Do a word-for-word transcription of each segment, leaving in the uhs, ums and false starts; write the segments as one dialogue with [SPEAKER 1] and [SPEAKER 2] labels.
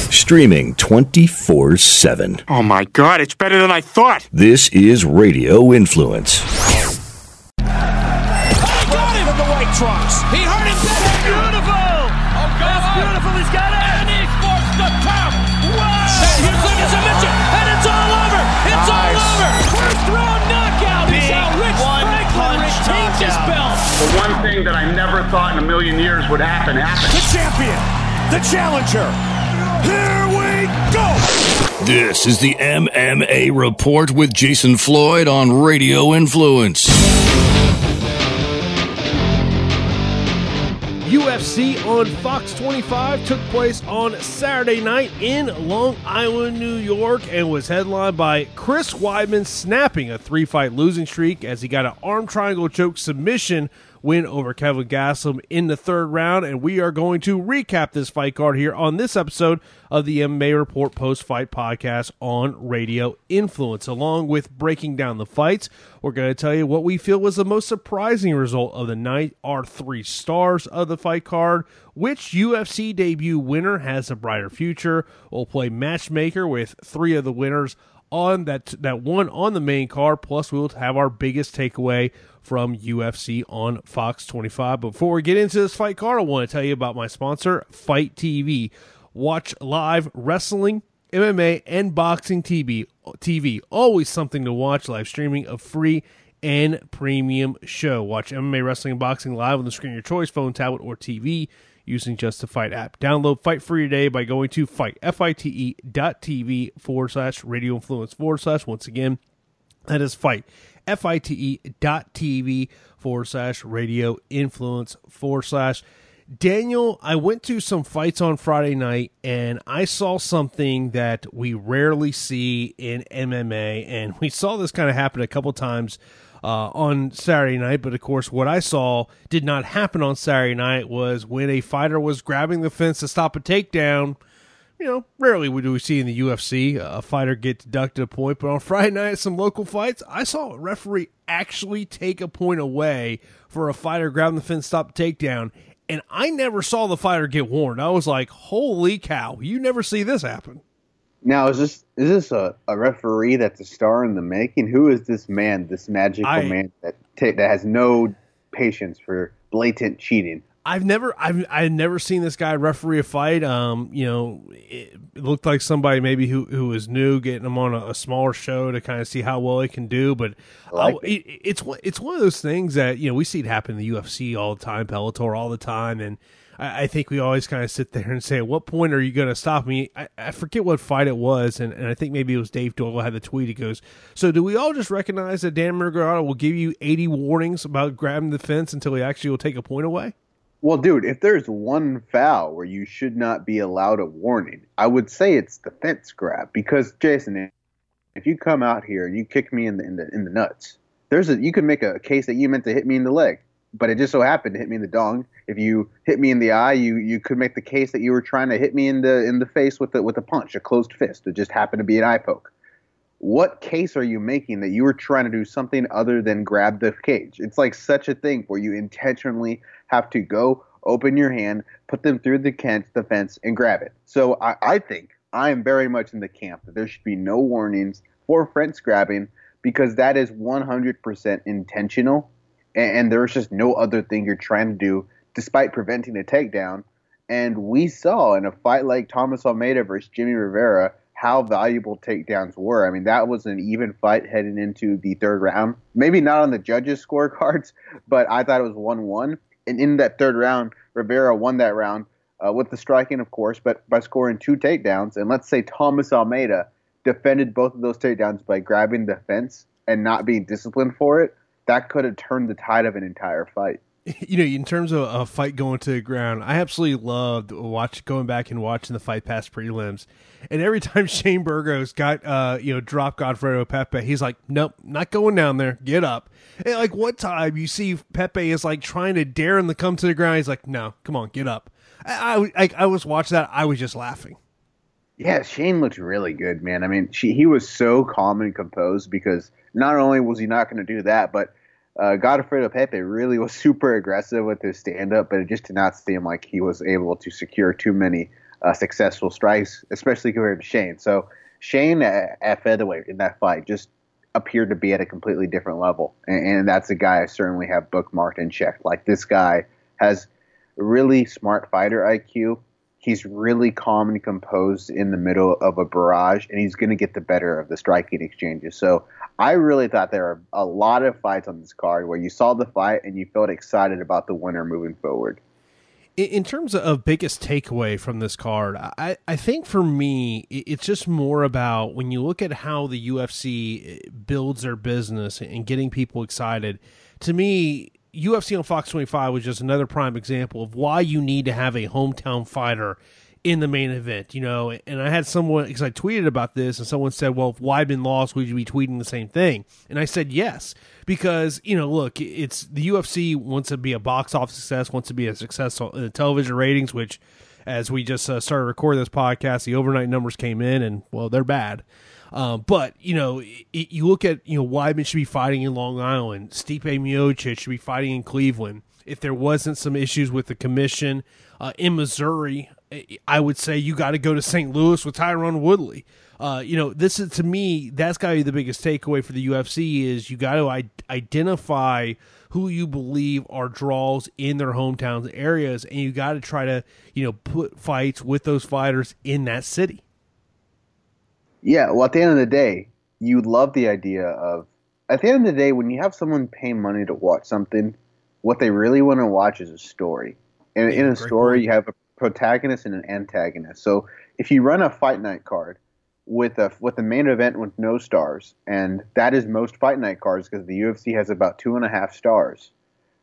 [SPEAKER 1] Streaming twenty-four seven.
[SPEAKER 2] Oh my God, it's better than I thought.
[SPEAKER 1] This is Radio Influence.
[SPEAKER 3] Got him in the white trunks. He hurt him. Beautiful. Oh, that's beautiful. He's got it. And he forced the top. Wow. And here's like a submission. And it's all over. It's nice. all over. First round knockout. Big is how Rich Franklin retains his belt.
[SPEAKER 4] The one thing that I never thought in a million years would happen happened.
[SPEAKER 3] The champion. The challenger. Here we go!
[SPEAKER 1] This is the M M A Report with Jason Floyd on Radio Influence.
[SPEAKER 5] U F C on Fox twenty-five took place on Saturday night in Long Island, New York, and was headlined by Chris Weidman snapping a three-fight losing streak as he got an arm triangle choke submission win over Kevin Gastelum in the third round, and we are going to recap this fight card here on this episode of the M M A Report Post-Fight Podcast on Radio Influence. Along with breaking down the fights, we're going to tell you what we feel was the most surprising result of the night, our three stars of the fight card, which U F C debut winner has a brighter future. We'll play matchmaker with three of the winners on that that one on the main card, plus we'll have our biggest takeaway from U F C on Fox twenty-five. Before we get into this fight card, I want to tell you about my sponsor, Fight T V. Watch live wrestling, M M A, and boxing T V. T V. Always something to watch. Live streaming of free and premium show. Watch M M A, wrestling, and boxing live on the screen of your choice, phone, tablet, or T V using Just the Fight app. Download Fight Free today by going to fight, F-I-T-E dot TV forward slash Radio Influence forward slash. Once again, that is Fight, F-I-T-E dot TV forward slash Radio Influence forward slash. Daniel, I went to some fights on Friday night, and I saw something that we rarely see in M M A, and we saw this kind of happen a couple times Uh, on Saturday night, but of course what I saw did not happen on Saturday night was when a fighter was grabbing the fence to stop a takedown. You know, rarely do we see in the U F C a fighter get deducted a point, but on Friday night, some local fights, I saw a referee actually take a point away for a fighter grabbing the fence, stop the takedown, and I never saw the fighter get warned. I was like, holy cow, you never see this happen.
[SPEAKER 6] Now, is this is this a, a referee that's a star in the making? Who is this man, this magical
[SPEAKER 5] I,
[SPEAKER 6] man that ta- that has no patience for blatant cheating?
[SPEAKER 5] I've never, I've, I've never seen this guy referee a fight. Um, you know, it, it looked like somebody maybe who who was new, getting him on a, a smaller show to kind of see how well he can do. But
[SPEAKER 6] like
[SPEAKER 5] uh, it. It, it's it's one of those things that you know we see it happen in the U F C all the time, Bellator all the time, and I think we always kind of sit there and say, at what point are you going to stop me? I, I forget what fight it was, and, and I think maybe it was Dave Doyle had the tweet. He goes, so do we all just recognize that Dan Murgado will give you eighty warnings about grabbing the fence until he actually will take a point away?
[SPEAKER 6] Well, dude, if there's one foul where you should not be allowed a warning, I would say it's the fence grab. Because, Jason, if you come out here and you kick me in the in the, in the nuts, there's a you could make a case that you meant to hit me in the leg. But it just so happened to hit me in the dong. If you hit me in the eye, you, you could make the case that you were trying to hit me in the in the face with the, with a punch, a closed fist. It just happened to be an eye poke. What case are you making that you were trying to do something other than grab the cage? It's like such a thing where you intentionally have to go, open your hand, put them through the, can- the fence, and grab it. So I, I think I am very much in the camp that there should be no warnings for fence grabbing because that is one hundred percent intentional. And there's just no other thing you're trying to do despite preventing a takedown. And we saw in a fight like Thomas Almeida versus Jimmy Rivera how valuable takedowns were. I mean, that was an even fight heading into the third round. Maybe not on the judges' scorecards, but I thought it was one one. And in that third round, Rivera won that round uh, with the striking, of course, but by scoring two takedowns. And let's say Thomas Almeida defended both of those takedowns by grabbing the fence and not being disciplined for it. That could have turned the tide of an entire fight.
[SPEAKER 5] You know, in terms of a fight going to the ground, I absolutely loved watch going back and watching the fight past prelims. And every time Shane Burgos got, uh, you know, dropped Godfredo Pepe, he's like, nope, not going down there. Get up. And like what time you see Pepe is like trying to dare him to come to the ground. He's like, no, come on, get up. I, I, I was watching that. I was just laughing.
[SPEAKER 6] Yeah, Shane looked really good, man. I mean, she, he was so calm and composed because not only was he not going to do that, but Uh, Godfredo Pepe really was super aggressive with his stand-up, but it just did not seem like he was able to secure too many uh, successful strikes, especially compared to Shane. So Shane at, at featherweight in that fight just appeared to be at a completely different level. And, and that's a guy I certainly have bookmarked and checked. Like, this guy has really smart fighter I Q. He's really calm and composed in the middle of a barrage, and he's going to get the better of the striking exchanges. So I really thought there were a lot of fights on this card where you saw the fight and you felt excited about the winner moving forward.
[SPEAKER 5] In terms of biggest takeaway from this card, I, I think for me, it's just more about when you look at how the U F C builds their business and getting people excited. To me, U F C on Fox twenty-five was just another prime example of why you need to have a hometown fighter in the main event, you know. And I had someone, because I tweeted about this, and someone said, well, if Weidman lost, would you be tweeting the same thing? And I said yes, because, you know, look, it's the U F C wants to be a box office success, wants to be a success in the television ratings, which, as we just uh, started recording this podcast, the overnight numbers came in, and, well, they're bad. Um, but, you know, it, you look at, you know, Weidman should be fighting in Long Island. Stipe Miocic should be fighting in Cleveland. If there wasn't some issues with the commission uh, in Missouri, I would say you got to go to Saint Louis with Tyron Woodley. Uh, you know, this is, to me, that's got to be the biggest takeaway for the U F C is you got to I- identify who you believe are draws in their hometowns areas, and you got to try to, you know, put fights with those fighters in that city.
[SPEAKER 6] Yeah, well, at the end of the day, you love the idea of, at the end of the day, when you have someone paying money to watch something, what they really want to watch is a story. And
[SPEAKER 5] Yeah,
[SPEAKER 6] in a
[SPEAKER 5] great
[SPEAKER 6] story,
[SPEAKER 5] point.
[SPEAKER 6] you have a protagonist and an antagonist. So if you run a fight night card with a with the main event with no stars, and that is most fight night cards because the U F C has about two and a half stars,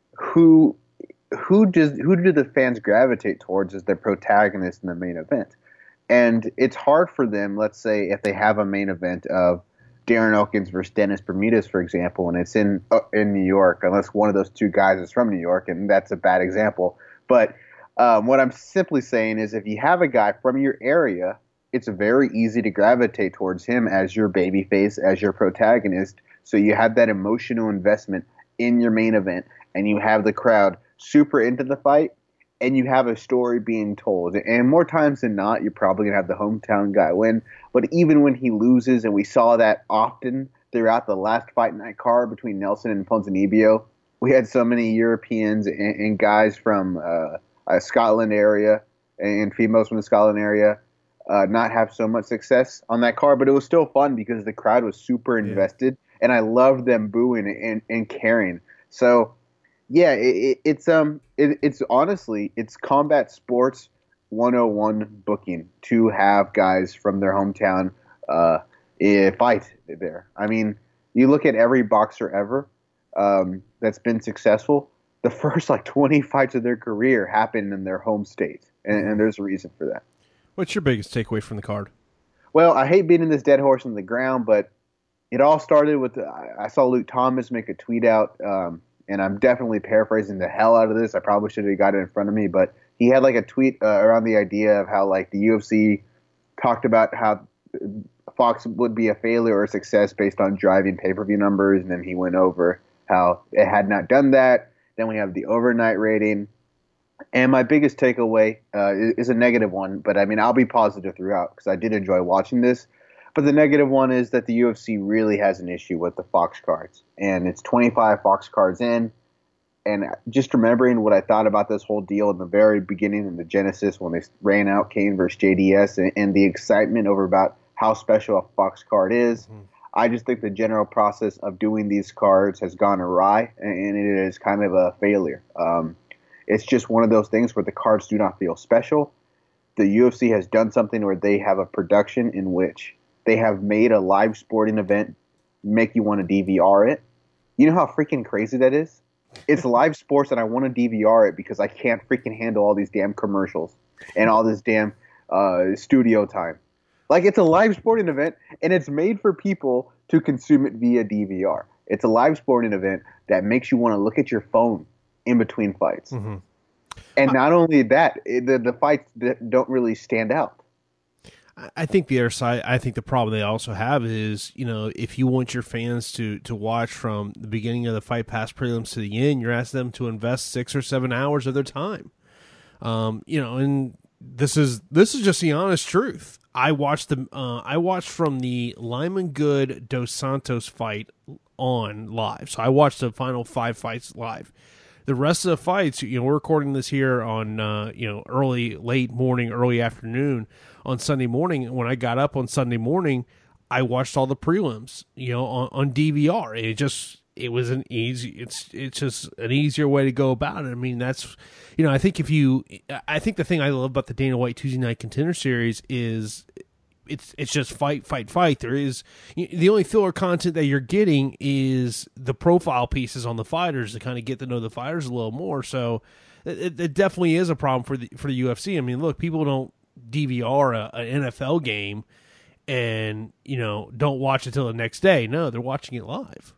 [SPEAKER 6] who who does who do the fans gravitate towards as their protagonist in the main event? And it's hard for them, let's say, if they have a main event of Darren Elkins versus Dennis Bermudez, for example, and it's in uh, in New York, unless one of those two guys is from New York, and that's a bad example. But um, what I'm simply saying is if you have a guy from your area, it's very easy to gravitate towards him as your babyface, as your protagonist. So you have that emotional investment in your main event, and you have the crowd super into the fight, and you have a story being told. And more times than not, you're probably going to have the hometown guy win. But even when he loses, and we saw that often throughout the last fight night card between Nelson and Ponzinibbio, we had so many Europeans and, and guys from uh, a Scotland area and females from the Scotland area uh, not have so much success on that card. But it was still fun because the crowd was super invested, yeah. and I loved them booing and, and caring. So, yeah, it, it, it's um, it, it's honestly, it's combat sports one oh one booking to have guys from their hometown uh, eh, fight there. I mean, you look at every boxer ever um, that's been successful, the first like twenty fights of their career happened in their home state, and, and there's a reason for that.
[SPEAKER 5] What's your biggest takeaway from the card?
[SPEAKER 6] Well, I hate beating this dead horse on the ground, but it all started with, I saw Luke Thomas make a tweet out, um, and I'm definitely paraphrasing the hell out of this. I probably should have got it in front of me, but he had like a tweet uh, around the idea of how like the U F C talked about how Fox would be a failure or a success based on driving pay-per-view numbers, and then he went over how it had not done that. Then we have the overnight rating. And my biggest takeaway uh, is a negative one, but I mean, I'll be positive throughout because I did enjoy watching this. But the negative one is that the U F C really has an issue with the Fox cards. And it's twenty-five Fox cards in. And just remembering what I thought about this whole deal in the very beginning, in the genesis, when they ran out Kane versus J D S, and, and the excitement over about how special a Fox card is, mm-hmm. I just think the general process of doing these cards has gone awry, and it is kind of a failure. Um, it's just one of those things where the cards do not feel special. The U F C has done something where they have a production in which they have made a live sporting event make you want to D V R it. You know how freaking crazy that is? It's live sports, and I want to D V R it because I can't freaking handle all these damn commercials and all this damn uh, studio time. Like, it's a live sporting event, and it's made for people to consume it via D V R. It's a live sporting event that makes you want to look at your phone in between fights. Mm-hmm. And not only that, it, the, the fights don't really stand out.
[SPEAKER 5] I think the other side, I think the problem they also have is, you know, if you want your fans to, to watch from the beginning of the fight past prelims to the end, you're asking them to invest six or seven hours of their time. Um, you know, and this is this is just the honest truth. I watched the uh, I watched from the Lyman Good Dos Santos fight on live. So I watched the final five fights live. The rest of the fights, you know, we're recording this here on uh, you know early, late morning, early afternoon on Sunday morning. When I got up on Sunday morning, I watched all the prelims, you know, on, on D V R. It just it was an easy. It's it's just an easier way to go about it. I mean, that's you know, I think if you, I think the thing I love about the Dana White Tuesday Night Contender Series is it's it's just fight, fight, fight. There is the only filler content that you're getting is the profile pieces on the fighters to kind of get to know the fighters a little more. So it, it definitely is a problem for the for the U F C. I mean, look, people don't D V R a, an N F L game and you know don't watch it till the next day. No, they're watching it live.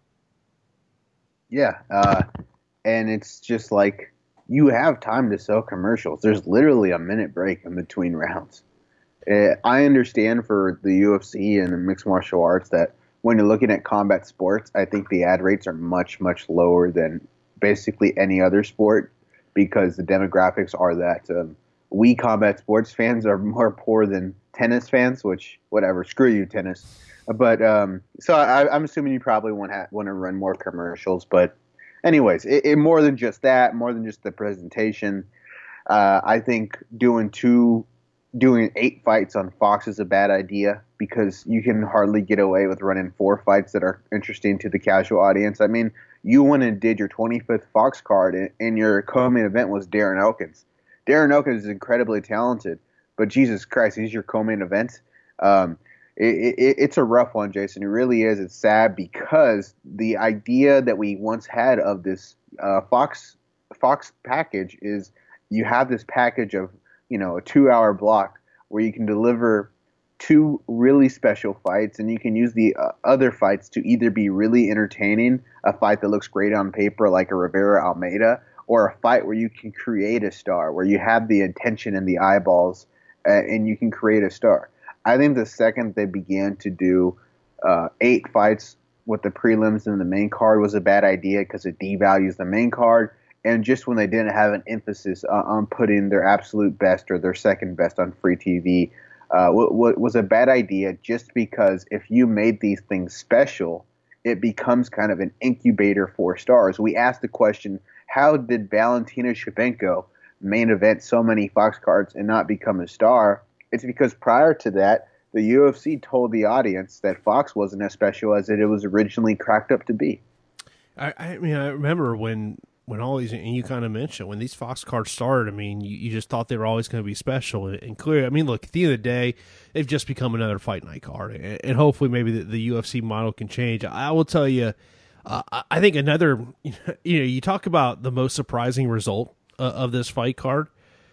[SPEAKER 6] Yeah, uh, and it's just like you have time to sell commercials. There's literally a minute break in between rounds. Uh, I understand for the U F C and the mixed martial arts that when you're looking at combat sports, I think the ad rates are much, much lower than basically any other sport because the demographics are that um, we combat sports fans are more poor than tennis fans, which, whatever, screw you, tennis. But um, so I, I'm assuming you probably want to want to run more commercials. But anyways, it, it, more than just that, more than just the presentation, uh, I think doing two, doing eight fights on Fox is a bad idea because you can hardly get away with running four fights that are interesting to the casual audience. I mean, you went and did your twenty-fifth Fox card, and, and your co-main event was Darren Elkins. Darren Elkins is incredibly talented, but Jesus Christ, he's your co-main event. Um, It, it, it's a rough one, Jason. It really is. It's sad because the idea that we once had of this uh, Fox Fox package is you have this package of, you know, a two-hour block where you can deliver two really special fights, and you can use the uh, other fights to either be really entertaining, a fight that looks great on paper like a Rivera Almeida, or a fight where you can create a star, where you have the attention and the eyeballs, uh, and you can create a star. I think the second they began to do uh, eight fights with the prelims and the main card was a bad idea because it devalues the main card. And just when they didn't have an emphasis uh, on putting their absolute best or their second best on free T V, uh, w- w- was a bad idea just because if you made these things special, it becomes kind of an incubator for stars. We asked the question, how did Valentina Shevchenko main event so many Fox cards and not become a star? It's because prior to that, the U F C told the audience that Fox wasn't as special as it was originally cracked up to be.
[SPEAKER 5] I, I mean, I remember when, when all these, and you kind of mentioned, when these Fox cards started, I mean, you, you just thought they were always going to be special. And, and clearly, I mean, look, at the end of the day, they've just become another fight night card. And, and hopefully maybe the, the U F C model can change. I will tell you, uh, I think another, you know, you talk about the most surprising result uh, of this fight card.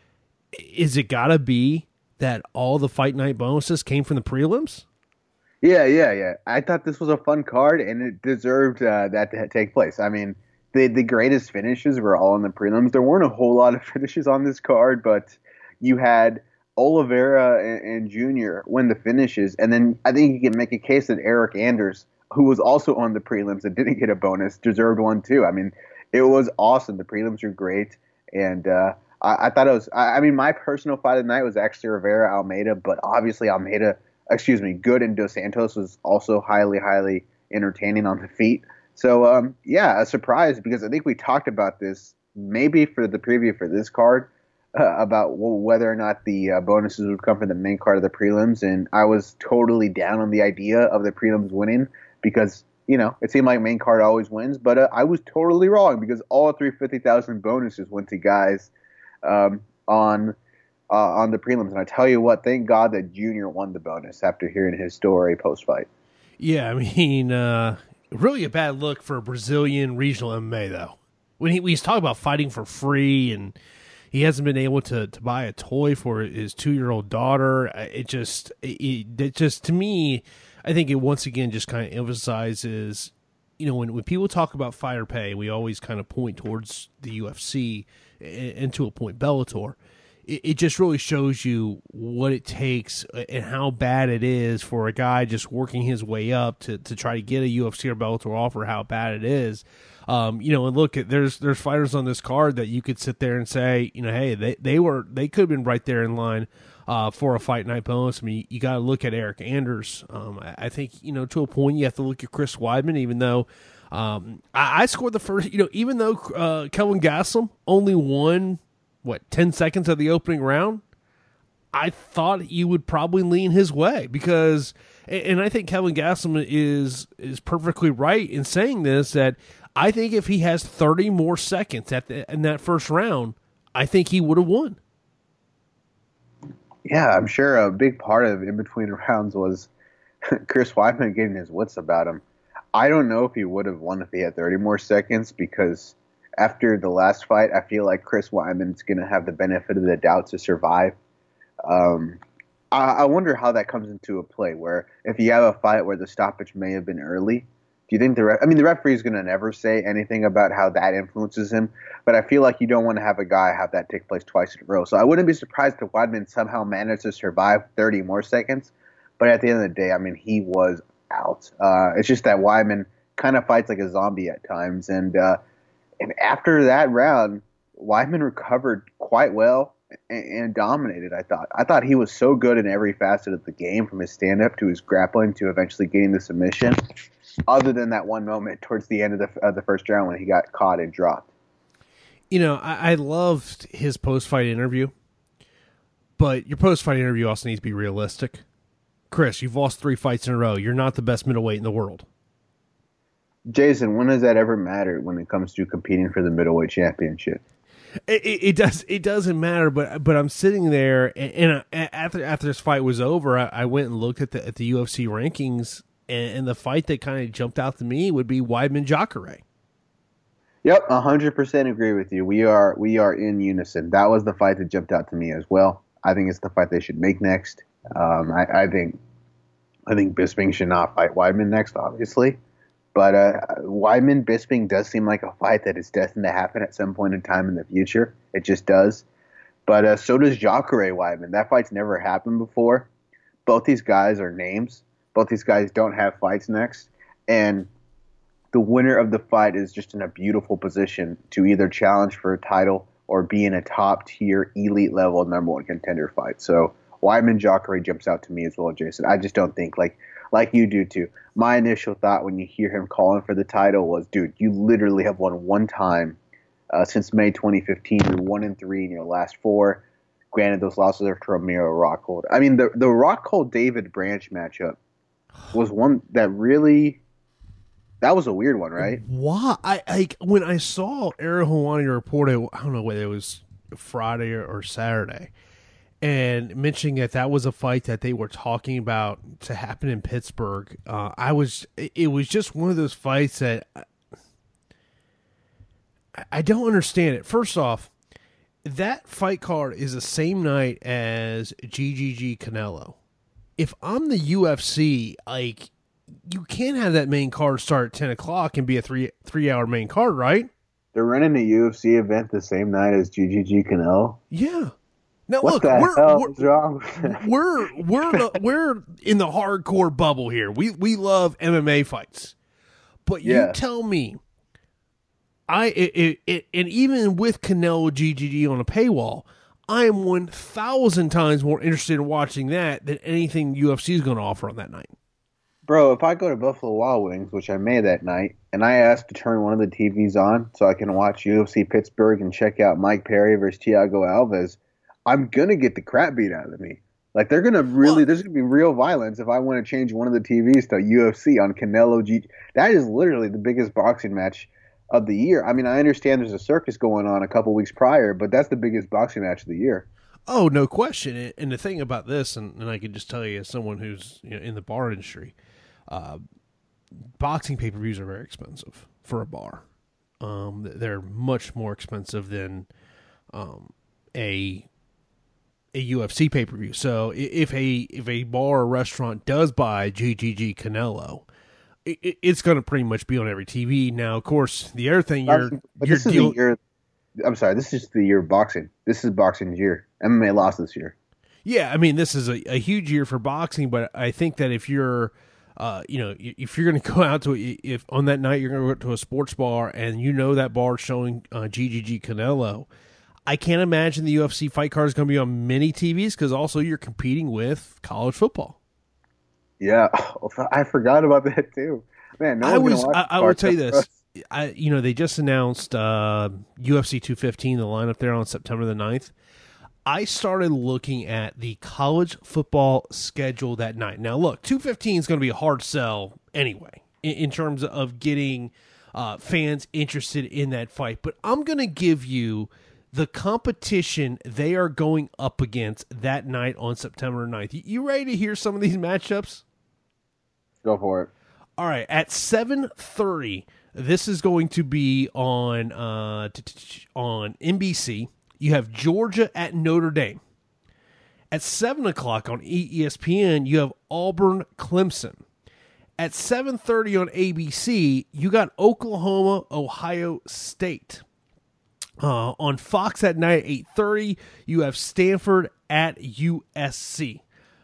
[SPEAKER 5] Is it got to be that all the fight night bonuses came from the prelims?
[SPEAKER 6] Yeah, yeah, yeah. I thought this was a fun card, and it deserved uh, that to take place. I mean, the the greatest finishes were all in the prelims. There weren't a whole lot of finishes on this card, but you had Oliveira and, and Junior win the finishes, and then I think you can make a case that Eric Anders, who was also on the prelims and didn't get a bonus, deserved one too. I mean, it was awesome. The prelims were great, and uh, I, I thought it was, I, I mean, my personal fight of the night was actually Rivera Almeida, but obviously Almeida, excuse me, Good and Dos Santos was also highly, highly entertaining on the feet. So, um, yeah, a surprise because I think we talked about this maybe for the preview for this card uh, about w- whether or not the uh, bonuses would come from the main card of the prelims. And I was totally down on the idea of the prelims winning because, you know, it seemed like main card always wins. But uh, I was totally wrong because all three hundred fifty thousand bonuses went to guys Um, on uh, on the prelims. And I tell you what, thank God that Junior won the bonus after hearing his story post-fight.
[SPEAKER 5] Yeah, I mean, uh, really a bad look for a Brazilian regional M M A, though. When he, he's talking about fighting for free and he hasn't been able to, to buy a toy for his two-year-old daughter, it just, it, it just, to me, I think it once again just kind of emphasizes, you know, when, when people talk about fighter pay, we always kind of point towards the U F C and to a point Bellator. It, it just really shows you what it takes and how bad it is for a guy just working his way up to, to try to get a U F C or Bellator offer, how bad it is. Um, you know, and look at there's there's fighters on this card that you could sit there and say, you know, hey, they they were they could have been right there in line uh, for a fight night bonus. I mean, you, you got to look at Eric Anders. Um, I, I think you know to a point you have to look at Chris Weidman, even though um, I, I scored the first. You know, even though uh, Kelvin Gastelum only won what ten seconds of the opening round, I thought you would probably lean his way because, and I think Kelvin Gastelum is is perfectly right in saying this, that I think if he has thirty more seconds at the, in that first round, I think he would have won.
[SPEAKER 6] Yeah, I'm sure a big part of in between rounds was Chris Weidman getting his wits about him. I don't know if he would have won if he had thirty more seconds because after the last fight, I feel like Chris Weidman's going to have the benefit of the doubt to survive. Um, I, I wonder how that comes into a play where if you have a fight where the stoppage may have been early, do you think the ref- I mean, the referee is going to never say anything about how that influences him, but I feel like you don't want to have a guy have that take place twice in a row. So I wouldn't be surprised if Weidman somehow managed to survive thirty more seconds, but at the end of the day, I mean, he was out. Uh, it's just that Weidman kind of fights like a zombie at times, and uh, and after that round, Weidman recovered quite well and, and dominated. I thought. I thought he was so good in every facet of the game, from his stand-up to his grappling to eventually getting the submission. Other than that one moment towards the end of the of the first round when he got caught and dropped.
[SPEAKER 5] You know, I, I loved his post-fight interview, but your post-fight interview also needs to be realistic. Chris, you've lost three fights in a row. You're not the best middleweight in the world.
[SPEAKER 6] Jason, when has that ever mattered when it comes to competing for the middleweight championship?
[SPEAKER 5] It, it, it does. It doesn't matter. But but I'm sitting there, and, and I, after after this fight was over, I, I went and looked at the at the U F C rankings. And the fight that kind of jumped out to me would be Weidman-Jacare.
[SPEAKER 6] Yep, one hundred percent agree with you. We are we are in unison. That was the fight that jumped out to me as well. I think it's the fight they should make next. Um, I, I think I think Bisping should not fight Weidman next, obviously. But uh, Weidman-Bisping does seem like a fight that is destined to happen at some point in time in the future. It just does. But uh, so does Jacare-Weidman. That fight's never happened before. Both these guys are names. Both these guys don't have fights next, and the winner of the fight is just in a beautiful position to either challenge for a title or be in a top-tier, elite-level number one contender fight. So Weidman-Jacare jumps out to me as well, Jason. I just don't think, like like you do too, my initial thought when you hear him calling for the title was, dude, you literally have won one time uh, since May twenty fifteen. You're one and three in your last four. Granted, those losses are to Romero Rockhold. I mean, the, the Rockhold-David Branch matchup was one that really that was a weird one, right?
[SPEAKER 5] Why? I, I when I saw Ariel Helwani report it, I don't know whether it was Friday or, or Saturday, and mentioning that that was a fight that they were talking about to happen in Pittsburgh. Uh, I was it was just one of those fights that I, I don't understand it. First off, that fight card is the same night as G G G Canelo. If I'm the U F C, like, you can't have that main card start at ten o'clock and be a three three hour main card, right?
[SPEAKER 6] They're running a U F C event the same night as G G G Canelo.
[SPEAKER 5] Yeah. Now
[SPEAKER 6] what
[SPEAKER 5] look,
[SPEAKER 6] the
[SPEAKER 5] we're
[SPEAKER 6] hell
[SPEAKER 5] we're,
[SPEAKER 6] is wrong?
[SPEAKER 5] we're we're the, we're in the hardcore bubble here. We we love M M A fights, but
[SPEAKER 6] yeah.
[SPEAKER 5] You tell me, I it, it, it and even with Canelo G G G on a paywall, I am one thousand times more interested in watching that than anything U F C is going to offer on that night.
[SPEAKER 6] Bro, if I go to Buffalo Wild Wings, which I may that night, and I ask to turn one of the T Vs on so I can watch U F C Pittsburgh and check out Mike Perry versus Thiago Alves, I'm going to get the crap beat out of me. Like, they're going to really, there's going to be real violence if I want to change one of the T Vs to U F C on Canelo G. That is literally the biggest boxing match of the year. I mean, I understand there's a circus going on a couple weeks prior, but that's the biggest boxing match of the year.
[SPEAKER 5] Oh, no question. And the thing about this, and, and I can just tell you as someone who's, you know, in the bar industry, uh, boxing pay-per-views are very expensive for a bar. Um, they're much more expensive than um, a a U F C pay-per-view. So if a if a bar or restaurant does buy G G G Canelo, it, it's going to pretty much be on every T V. Now, of course, the other thing you're
[SPEAKER 6] but
[SPEAKER 5] you're
[SPEAKER 6] this is
[SPEAKER 5] deal-
[SPEAKER 6] the year. I'm sorry, this is the year of boxing. This is boxing's year. M M A lost this year.
[SPEAKER 5] Yeah, I mean, this is a, a huge year for boxing, but I think that if you're uh, you know, if you're going to go out to if on that night you're going to go to a sports bar and you know that bar is showing uh, G G G Canelo, I can't imagine the U F C fight card is going to be on many T Vs because also you're competing with college football.
[SPEAKER 6] Yeah, I forgot about that too. Man, no
[SPEAKER 5] I
[SPEAKER 6] one's
[SPEAKER 5] was.
[SPEAKER 6] gonna watch
[SPEAKER 5] I, I will tell you this. I, you know, they just announced uh, U F C two fifteen, the lineup there on September the ninth. I started looking at the college football schedule that night. Now, look, two fifteen is going to be a hard sell anyway in, in terms of getting uh, fans interested in that fight. But I'm going to give you the competition they are going up against that night on September ninth. You ready to hear some of these matchups?
[SPEAKER 6] Go for it.
[SPEAKER 5] All right, at seven thirty, this is going to be on uh, on N B C. You have Georgia at Notre Dame. At seven o'clock on E S P N, you have Auburn Clemson. At seven thirty on A B C, you got Oklahoma, Ohio State. Uh, on Fox at night, eight thirty, you have Stanford at U S C.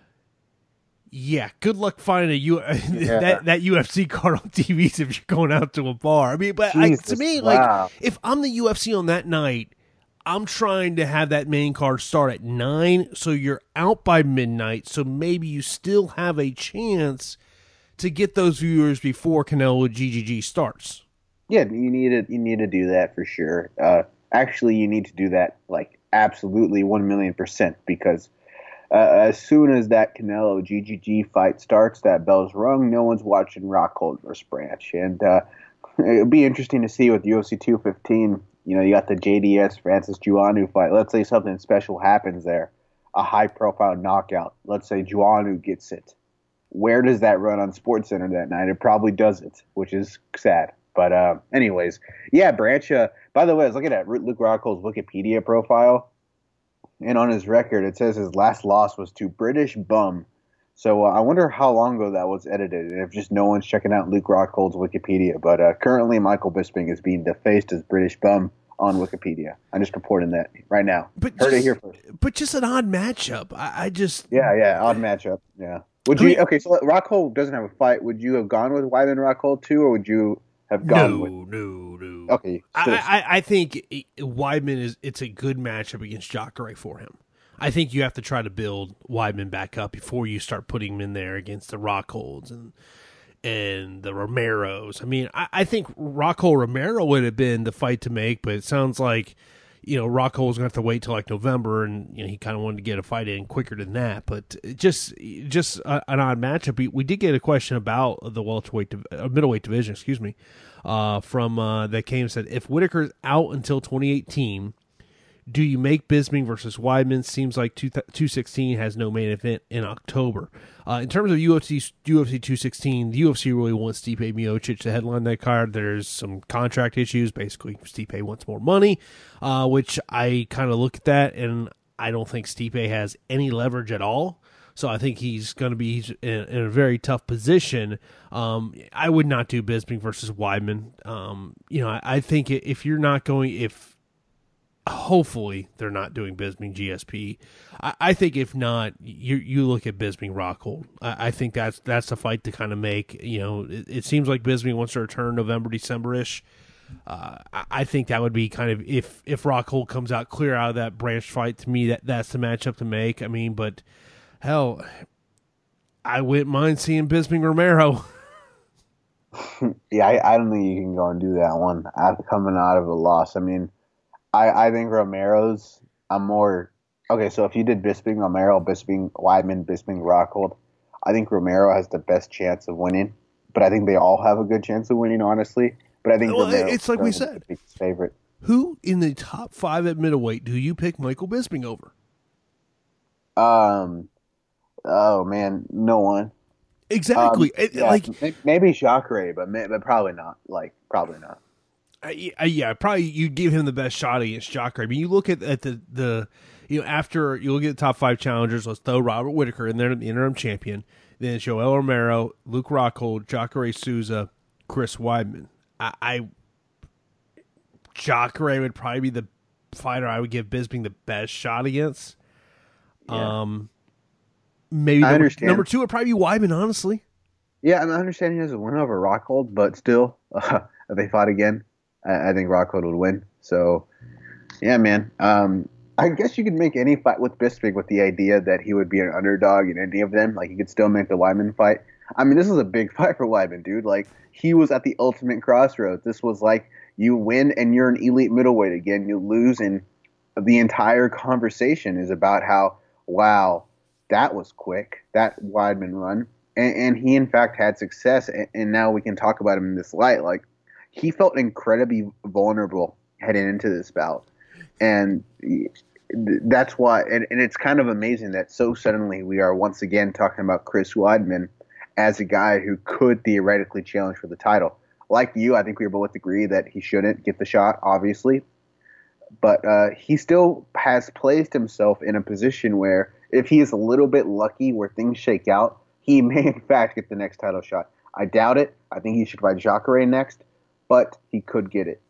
[SPEAKER 5] Yeah, good luck finding a U- yeah. that that U F C card on T Vs if you're going out to a bar. I mean, but I, to me,
[SPEAKER 6] wow.
[SPEAKER 5] like, if I'm the U F C on that night, I'm trying to have that main card start at nine, so you're out by midnight, so maybe you still have a chance to get those viewers before Canelo G G G starts.
[SPEAKER 6] Yeah, you need to you need to do that for sure. Uh, actually, you need to do that like absolutely one million percent because. Uh, as soon as that Canelo G G G fight starts, that bell's rung, no one's watching Rockhold versus Branch. And uh, it'll be interesting to see with U F C two fifteen. You know, you got the J D S Francis Ngannou fight. Let's say something special happens there, a high-profile knockout. Let's say Ngannou gets it. Where does that run on SportsCenter that night? It probably doesn't, which is sad. But uh, anyways, yeah, Branch. Uh, by the way, I was looking at Luke Rockhold's Wikipedia profile. And on his record, it says his last loss was to British Bum. So uh, I wonder how long ago that was edited, and if just no one's checking out Luke Rockhold's Wikipedia. But uh, currently, Michael Bisping is being defaced as British Bum on Wikipedia. I'm just reporting that right now.
[SPEAKER 5] But
[SPEAKER 6] Heard
[SPEAKER 5] just,
[SPEAKER 6] it here first.
[SPEAKER 5] But just an odd matchup. I, I just
[SPEAKER 6] yeah, yeah, odd matchup. Yeah. Would
[SPEAKER 5] I
[SPEAKER 6] you
[SPEAKER 5] mean,
[SPEAKER 6] okay? So Rockhold doesn't have a fight. Would you have gone with Weidman Rockhold too, or would you have gone
[SPEAKER 5] no,
[SPEAKER 6] with?
[SPEAKER 5] No, no,
[SPEAKER 6] Okay.
[SPEAKER 5] I, I, I think Weidman is. It's a good matchup against Jacare for him. I think you have to try to build Weidman back up before you start putting him in there against the Rockholds and and the Romeros. I mean, I, I think Rockhold Romero would have been the fight to make, but it sounds like, you know, Rockhold's going to have to wait till like November, and you know he kind of wanted to get a fight in quicker than that. But just just a, an odd matchup. We, we did get a question about the welterweight, uh, middleweight division, excuse me, uh, from uh, that came and said if Whitaker's out until twenty eighteen. Do you make Bisping versus Weidman? Seems like two sixteen has no main event in October. Uh, in terms of U F C U F C two sixteen, the U F C really wants Stipe Miocic to headline that card. There's some contract issues. Basically, Stipe wants more money, uh, which I kind of look at that, and I don't think Stipe has any leverage at all. So I think he's going to be in, in a very tough position. Um, I would not do Bisping versus Weidman. Um, you know, I, I think if you're not going, if hopefully they're not doing Bisping G S P. I, I think if not, you you look at Bisping Rockhold. I, I think that's that's a fight to kind of make. You know, it, it seems like Bisping wants to return November, December-ish. Uh, I, I think that would be kind of if if Rockhold comes out clear out of that Branch fight. To me, that that's the matchup to make. I mean, but hell, I wouldn't mind seeing Bisping Romero.
[SPEAKER 6] yeah, I, I don't think you can go and do that one after coming out of a loss. I mean. I, I think Romero's, I'm more, okay, so if you did Bisping, Romero, Bisping, Weidman, Bisping, Rockhold, I think Romero has the best chance of winning, but I think they all have a good chance of winning, honestly. But I think
[SPEAKER 5] well,
[SPEAKER 6] Romero
[SPEAKER 5] it's like we said.
[SPEAKER 6] His favorite.
[SPEAKER 5] Who in the top five at middleweight do you pick Michael Bisping over?
[SPEAKER 6] Um, oh, man, no one.
[SPEAKER 5] Exactly.
[SPEAKER 6] Um,
[SPEAKER 5] it,
[SPEAKER 6] yeah,
[SPEAKER 5] like
[SPEAKER 6] maybe Jacare, but, but probably not. Like, probably not.
[SPEAKER 5] Uh, yeah, probably you give him the best shot against Jacare. I mean, you look at, at the, the, you know, after you look at the top five challengers, let's throw Robert Whitaker in there, the interim champion. Then it's Joel Romero, Luke Rockhold, Jacare Souza, Chris Weidman. I, I Jacare would probably be the fighter I would give Bisping the best shot against. Yeah. Um, maybe
[SPEAKER 6] I
[SPEAKER 5] number,
[SPEAKER 6] understand.
[SPEAKER 5] number two would probably be Weidman, honestly.
[SPEAKER 6] Yeah, I understand he has a win over Rockhold, but still, uh, if they fought again, I, I think Rockhold would win. So, yeah, man. Um, I guess you could make any fight with Bisping with the idea that he would be an underdog in any of them. Like, you could still make the Weidman fight. I mean, this is a big fight for Weidman, dude. Like, he was at the ultimate crossroads. This was like, you win and you're an elite middleweight again. You lose, and the entire conversation is about how, wow, that was quick, that Weidman run. And, and he, in fact, had success, and, and now we can talk about him in this light. Like, he felt incredibly vulnerable heading into this bout. And that's why, and, and it's kind of amazing that so suddenly we are once again talking about Chris Weidman as a guy who could theoretically challenge for the title. Like you, I think we both agree that he shouldn't get the shot, obviously. But uh, he still has placed himself in a position where if he is a little bit lucky where things shake out, he may, in fact, get the next title shot. I doubt it. I think he should fight Jacare next, but he could get it.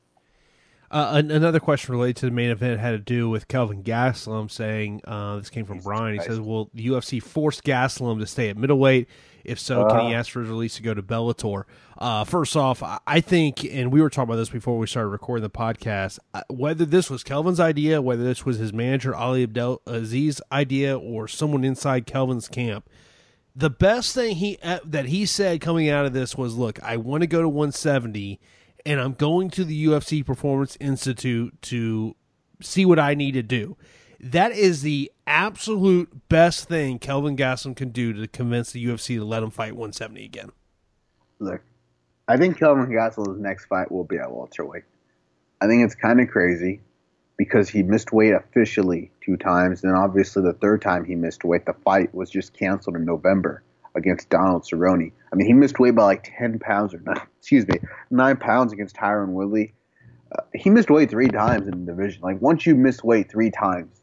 [SPEAKER 5] Uh, another question related to the main event had to do with Kelvin Gastelum saying, uh, this came from Jesus Brian, Christ. He says, will the U F C force Gastelum to stay at middleweight? If so, uh, can he ask for his release to go to Bellator? Uh, first off, I think, and we were talking about this before we started recording the podcast, whether this was Kelvin's idea, whether this was his manager, Ali Abdelaziz's idea, or someone inside Kelvin's camp, the best thing he that he said coming out of this was, look, I want to go to one seventy, and I'm going to the U F C Performance Institute to see what I need to do. That is the absolute best thing Kelvin Gastelum can do to convince the U F C to let him fight one seventy again.
[SPEAKER 6] Look, I think Kelvin Gastelum's next fight will be at welterweight. I think it's kind of crazy because he missed weight officially two times, and obviously the third time he missed weight, the fight was just canceled in November against Donald Cerrone. I mean, he missed weight by like ten pounds or nine, excuse me, nine pounds against Tyron Woodley. Uh, he missed weight three times in the division. Like, once you miss weight three times,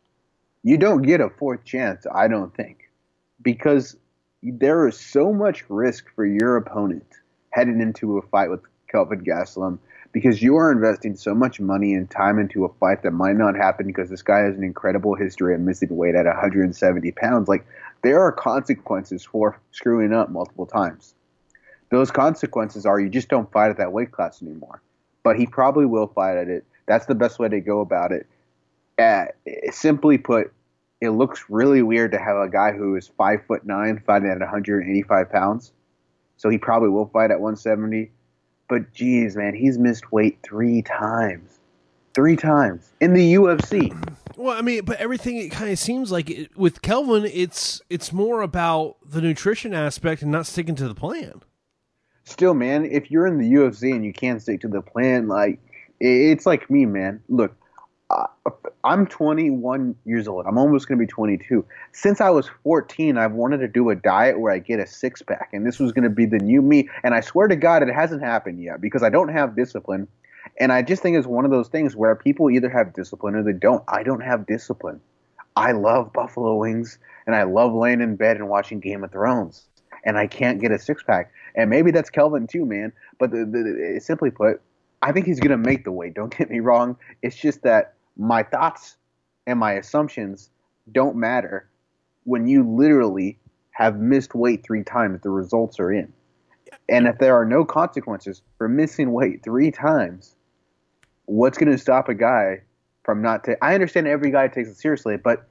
[SPEAKER 6] you don't get a fourth chance, I don't think, because there is so much risk for your opponent heading into a fight with Kelvin Gastelum, because you are investing so much money and time into a fight that might not happen because this guy has an incredible history of missing weight at one hundred seventy pounds. Like, there are consequences for screwing up multiple times. Those consequences are you just don't fight at that weight class anymore. But he probably will fight at it. That's the best way to go about it. Uh, simply put, it looks really weird to have a guy who is five foot nine fighting at one hundred eighty-five pounds. So he probably will fight at one seventy. But geez, man, he's missed weight three times. Three times in the U F C.
[SPEAKER 5] Well, I mean, but everything, it kind of seems like it, with Kelvin, it's it's more about the nutrition aspect and not sticking to the plan.
[SPEAKER 6] Still, man, if you're in the U F C and you can't stick to the plan, like, it's like me, man. Look, uh, I'm twenty-one years old. I'm almost going to be twenty-two. Since I was fourteen, I've wanted to do a diet where I get a six-pack, and this was going to be the new me. And I swear to God, it hasn't happened yet because I don't have discipline. And I just think it's one of those things where people either have discipline or they don't. I don't have discipline. I love buffalo wings, and I love laying in bed and watching Game of Thrones, and I can't get a six-pack. And maybe that's Kelvin too, man. But the, the, the, simply put, I think he's going to make the weight. Don't get me wrong. It's just that my thoughts and my assumptions don't matter when you literally have missed weight three times. The results are in. And if there are no consequences for missing weight three times, what's going to stop a guy from not taking? I understand every guy takes it seriously, but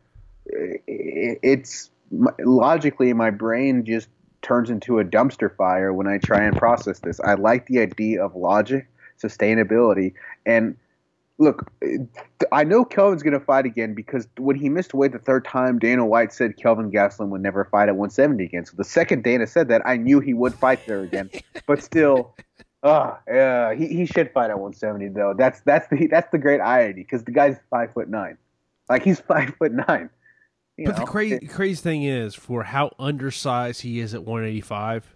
[SPEAKER 6] it's logically my brain just turns into a dumpster fire when I try and process this. I like the idea of logic, sustainability, and look, I know Kelvin's going to fight again because when he missed weight the third time, Dana White said Kelvin Gastelum would never fight at one seventy again. So the second Dana said that, I knew he would fight there again. But still, uh, uh, he he should fight at one seventy though. That's that's the that's the great irony because the guy's five foot nine, like he's five foot nine. You
[SPEAKER 5] but
[SPEAKER 6] know?
[SPEAKER 5] the crazy crazy thing is, for how undersized he is at one eighty-five,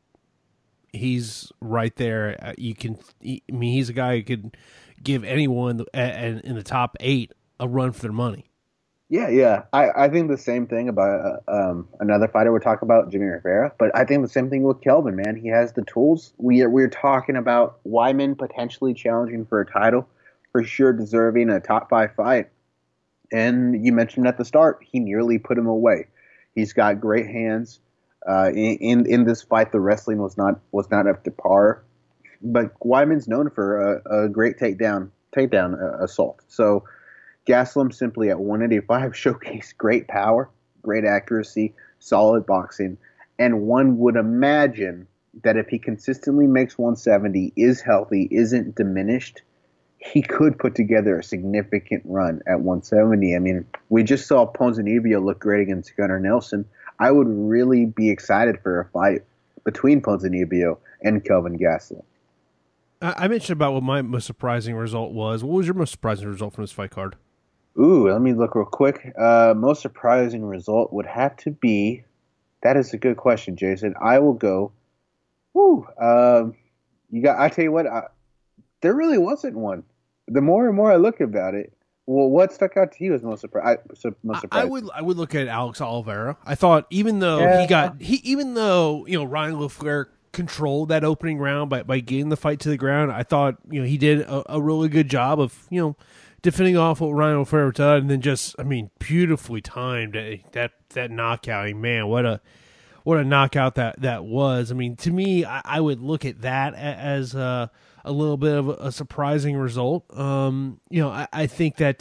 [SPEAKER 5] he's right there. You can, I mean, he's a guy who could give anyone in the top eight a run for their money.
[SPEAKER 6] Yeah, yeah. I, I think the same thing about uh, um, another fighter we're talking about, Jimmy Rivera. But I think the same thing with Kelvin, man. He has the tools. We are, we're talking about Weidman potentially challenging for a title, for sure deserving a top five fight. And you mentioned at the start, he nearly put him away. He's got great hands. Uh, in, in in this fight, the wrestling was not was not up to par, but Weidman's known for a, a great takedown takedown uh, assault. So Gastelum simply at one eighty-five showcased great power, great accuracy, solid boxing, and one would imagine that if he consistently makes one seventy, is healthy, isn't diminished, he could put together a significant run at one seventy. I mean, we just saw Ponzinibbio look great against Gunnar Nelson. I would really be excited for a fight between Ponzinibbio and Kelvin Gastelum.
[SPEAKER 5] I mentioned about what my most surprising result was. What was your most surprising result from this fight card?
[SPEAKER 6] Ooh, let me look real quick. Uh, most surprising result would have to be, that is a good question, Jason. I will go, whoo, um, you got, I tell you what, I, there really wasn't one. The more and more I look about it, well, what stuck out to you as most, surpri- most surprising?
[SPEAKER 5] I would I would look at Alex Oliveira. I thought even though
[SPEAKER 6] yeah.
[SPEAKER 5] he got he even though you know Ryan LaFleur controlled that opening round by, by getting the fight to the ground, I thought you know he did a, a really good job of you know defending off what Ryan LaFleur did, and then just I mean beautifully timed that that knockout. Man, what a what a knockout that, that was. I mean, to me, I, I would look at that as a, a little bit of a, a surprising result. Um, you know, I, I think that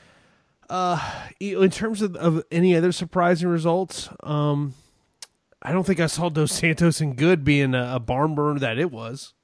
[SPEAKER 5] uh, in terms of, of any other surprising results, um, I don't think I saw Dos Santos and Good being a, a barn burner that it was.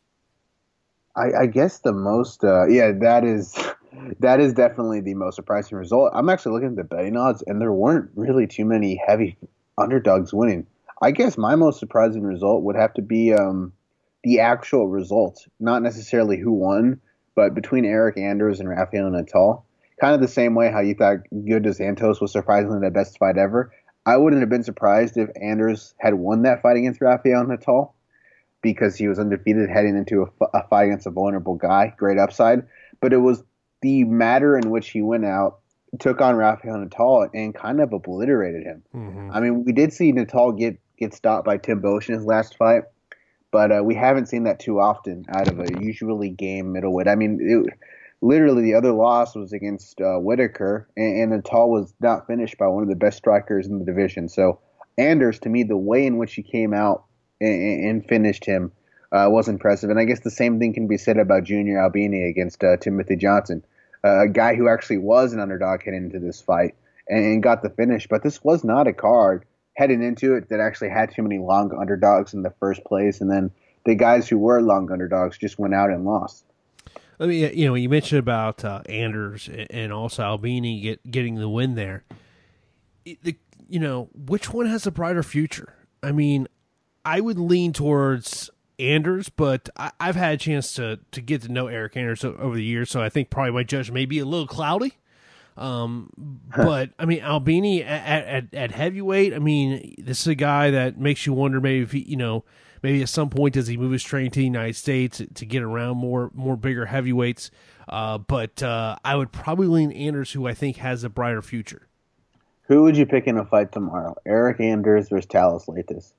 [SPEAKER 6] I, I guess the most, uh, yeah, that is that is definitely the most surprising result. I'm actually looking at the betting odds, and there weren't really too many heavy underdogs winning. I guess my most surprising result would have to be um, the actual result, not necessarily who won, but between Eric Anders and Rafael Natal. Kind of the same way how you thought Good Dos Santos was surprisingly the best fight ever. I wouldn't have been surprised if Anders had won that fight against Rafael Natal because he was undefeated heading into a, a fight against a vulnerable guy. Great upside. But it was the matter in which he went out, took on Rafael Natal, and kind of obliterated him. Mm-hmm. I mean, we did see Natal get get stopped by Tim Boesch in his last fight, but uh, we haven't seen that too often out of a usually game middleweight. I mean, it, literally the other loss was against uh, Whitaker, and, and Natal was not finished by one of the best strikers in the division. So Anders, to me, the way in which he came out and, and finished him uh, was impressive. And I guess the same thing can be said about Junior Albini against uh, Timothy Johnson, uh, a guy who actually was an underdog heading into this fight and, and got the finish. But this was not a card heading into it that actually had too many long underdogs in the first place, and then the guys who were long underdogs just went out and lost.
[SPEAKER 5] I mean, you know, you mentioned about uh, Anders and also Albini get, getting the win there. It, the, you know, which one has a brighter future? I mean, I would lean towards Anders, but I, I've had a chance to, to get to know Eric Anders over the years, so I think probably my judgment may be a little cloudy. Um, but I mean, Albini at, at, at heavyweight, I mean, this is a guy that makes you wonder maybe if he, you know, maybe at some point does he move his training to the United States to, to get around more, more bigger heavyweights. Uh, but, uh, I would probably lean Anders, who I think has a brighter future.
[SPEAKER 6] Who would you pick in a fight tomorrow? Eric Anders versus Talis Leites?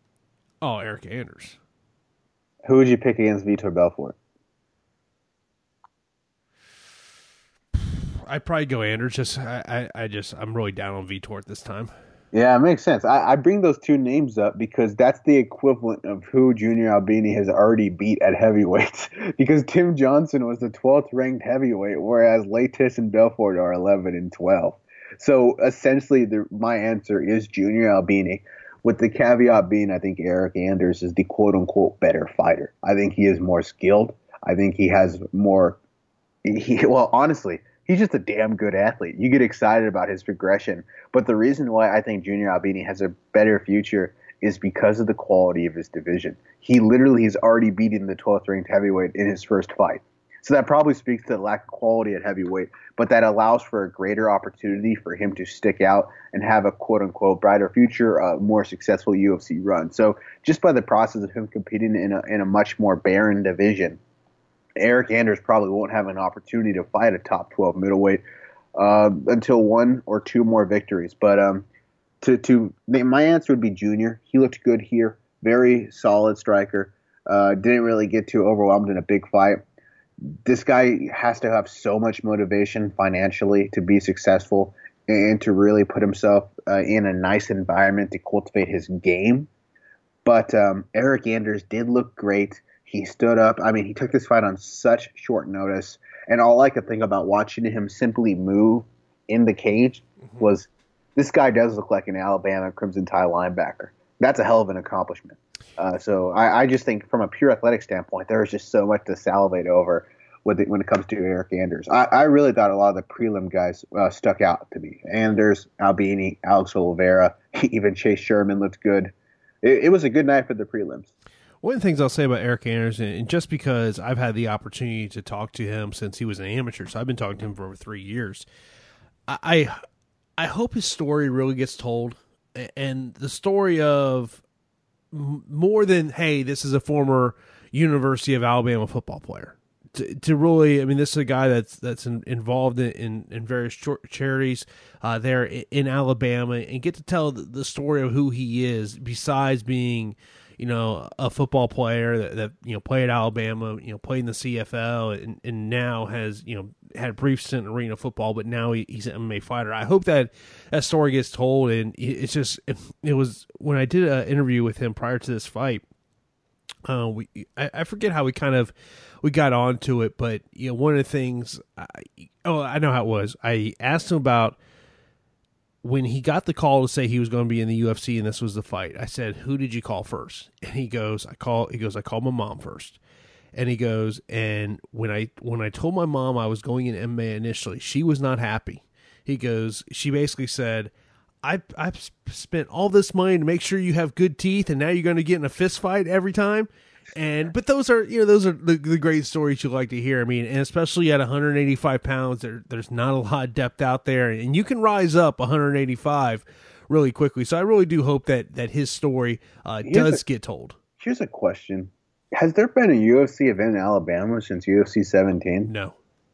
[SPEAKER 5] Oh, Eric Anders.
[SPEAKER 6] Who would you pick against Vitor Belfort?
[SPEAKER 5] I'd probably go Anders. Just I, I, I just I'm really down on Vitor at this time.
[SPEAKER 6] Yeah, it makes sense. I, I bring those two names up because that's the equivalent of who Junior Albini has already beat at heavyweights. Because Tim Johnson was the twelfth ranked heavyweight, whereas Leites and Belfort are eleven and twelve. So essentially, the, my answer is Junior Albini, with the caveat being I think Eric Anders is the quote unquote better fighter. I think he is more skilled. I think he has more. He, well, honestly. He's just a damn good athlete. You get excited about his progression. But the reason why I think Junior Albini has a better future is because of the quality of his division. He literally has already beaten the twelfth ranked heavyweight in his first fight. So that probably speaks to the lack of quality at heavyweight, but that allows for a greater opportunity for him to stick out and have a quote-unquote brighter future, a more successful U F C run. So just by the process of him competing in a, in a much more barren division, Eric Anders probably won't have an opportunity to fight a top twelve middleweight uh, until one or two more victories. But um, to to my answer would be Junior. He looked good here, very solid striker. Uh, didn't really get too overwhelmed in a big fight. This guy has to have so much motivation financially to be successful and to really put himself uh, in a nice environment to cultivate his game. But um, Eric Anders did look great. He stood up. I mean, he took this fight on such short notice. And all I could think about watching him simply move in the cage mm-hmm. was this guy does look like an Alabama Crimson Tide linebacker. That's a hell of an accomplishment. Uh, so I, I just think from a pure athletic standpoint, there is just so much to salivate over with it when it comes to Eric Anders. I, I really thought a lot of the prelim guys uh, stuck out to me. Anders, Albini, Alex Oliveira, even Chase Sherman looked good. It, it was a good night for the prelims.
[SPEAKER 5] One of the things I'll say about Eric Anders, and just because I've had the opportunity to talk to him since he was an amateur, so I've been talking to him for over three years, I I hope his story really gets told, and the story of more than, hey, this is a former University of Alabama football player. To, to really, I mean, this is a guy that's that's in, involved in, in, in various charities uh, there in, in Alabama, and get to tell the, the story of who he is, besides being, you know, a football player that, that you know played at Alabama, you know, played in the C F L, and, and now has you know had a brief stint in arena football, but now he, he's an M M A fighter. I hope that that story gets told, and it's just it, it was when I did an interview with him prior to this fight. Uh, we I, I forget how we kind of we got onto it, but you know, one of the things. I, oh, I know how it was. I asked him about when he got the call to say he was going to be in the U F C and this was the fight. I said, "Who did you call first?" And he goes, "I call." He goes, "I called my mom first." And he goes, "And when I when I told my mom I was going in M M A initially, she was not happy." He goes, "She basically said, I I've spent all this money to make sure you have good teeth, and now you're going to get in a fist fight every time." And but those are you know those are the, the great stories you like to hear. I mean, and especially at one hundred eighty-five pounds, there there's not a lot of depth out there, and you can rise up one hundred eighty-five really quickly. So I really do hope that that his story uh, does a, get told.
[SPEAKER 6] Here's a question: has there been a U F C event in Alabama since U F C seventeen?
[SPEAKER 5] No.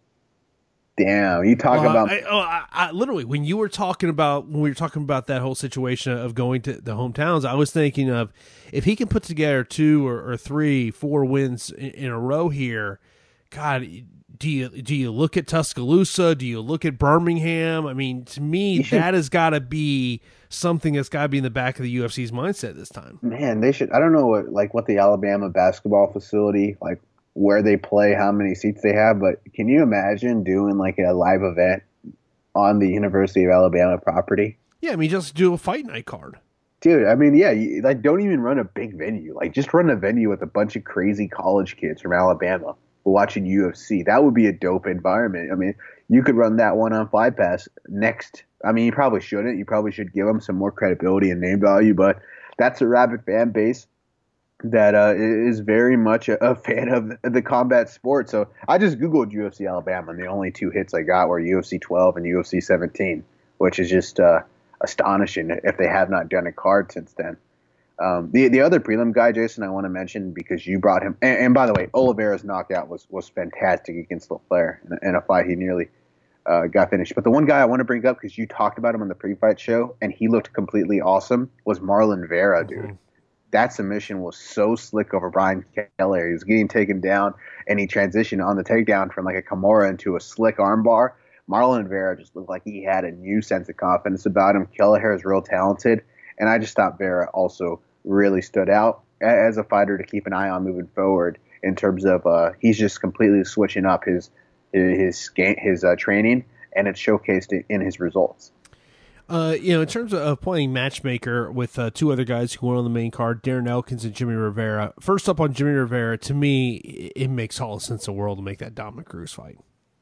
[SPEAKER 6] Damn, you talk
[SPEAKER 5] uh,
[SPEAKER 6] about
[SPEAKER 5] I, oh, I, I, literally when you were talking about when we were talking about that whole situation of going to the hometowns, I was thinking of if he can put together two or, or three, four wins in, in a row here. God, do you do you look at Tuscaloosa? Do you look at Birmingham? I mean, to me, should, that has got to be something that's got to be in the back of the U F C's mindset this time.
[SPEAKER 6] Man, they should. I don't know what like what the Alabama basketball facility like. Where they play, how many seats they have, but can you imagine doing like a live event on the University of Alabama property?
[SPEAKER 5] Yeah, I mean, just do a fight night card.
[SPEAKER 6] Dude, I mean, yeah, you, like don't even run a big venue. Like just run a venue with a bunch of crazy college kids from Alabama watching U F C. That would be a dope environment. I mean, you could run that one on Fight Pass next. I mean, you probably shouldn't. You probably should give them some more credibility and name value, but that's a rabid fan base that uh, is very much a, a fan of the combat sport. So I just Googled U F C Alabama, and the only two hits I got were U F C twelve and U F C seventeen, which is just uh, astonishing if they have not done a card since then. Um, the the other prelim guy, Jason, I want to mention because you brought him. And, and by the way, Oliveira's knockout was, was fantastic against LaFleur in, in a fight he nearly uh, got finished. But the one guy I want to bring up because you talked about him on the pre-fight show, and he looked completely awesome, was Marlon Vera, dude. Mm-hmm. That submission was so slick over Brian Kelleher. He was getting taken down, and he transitioned on the takedown from like a Kimura into a slick armbar. Marlon Vera just looked like he had a new sense of confidence about him. Kelleher is real talented, and I just thought Vera also really stood out as a fighter to keep an eye on moving forward in terms of uh, he's just completely switching up his his his, his uh, training, and it's showcased in his results.
[SPEAKER 5] Uh, you know, in terms of playing matchmaker with uh, two other guys who went on the main card, Darren Elkins and Jimmy Rivera. First up on Jimmy Rivera, to me, it makes all the sense in the world to make that Dominick Cruz fight.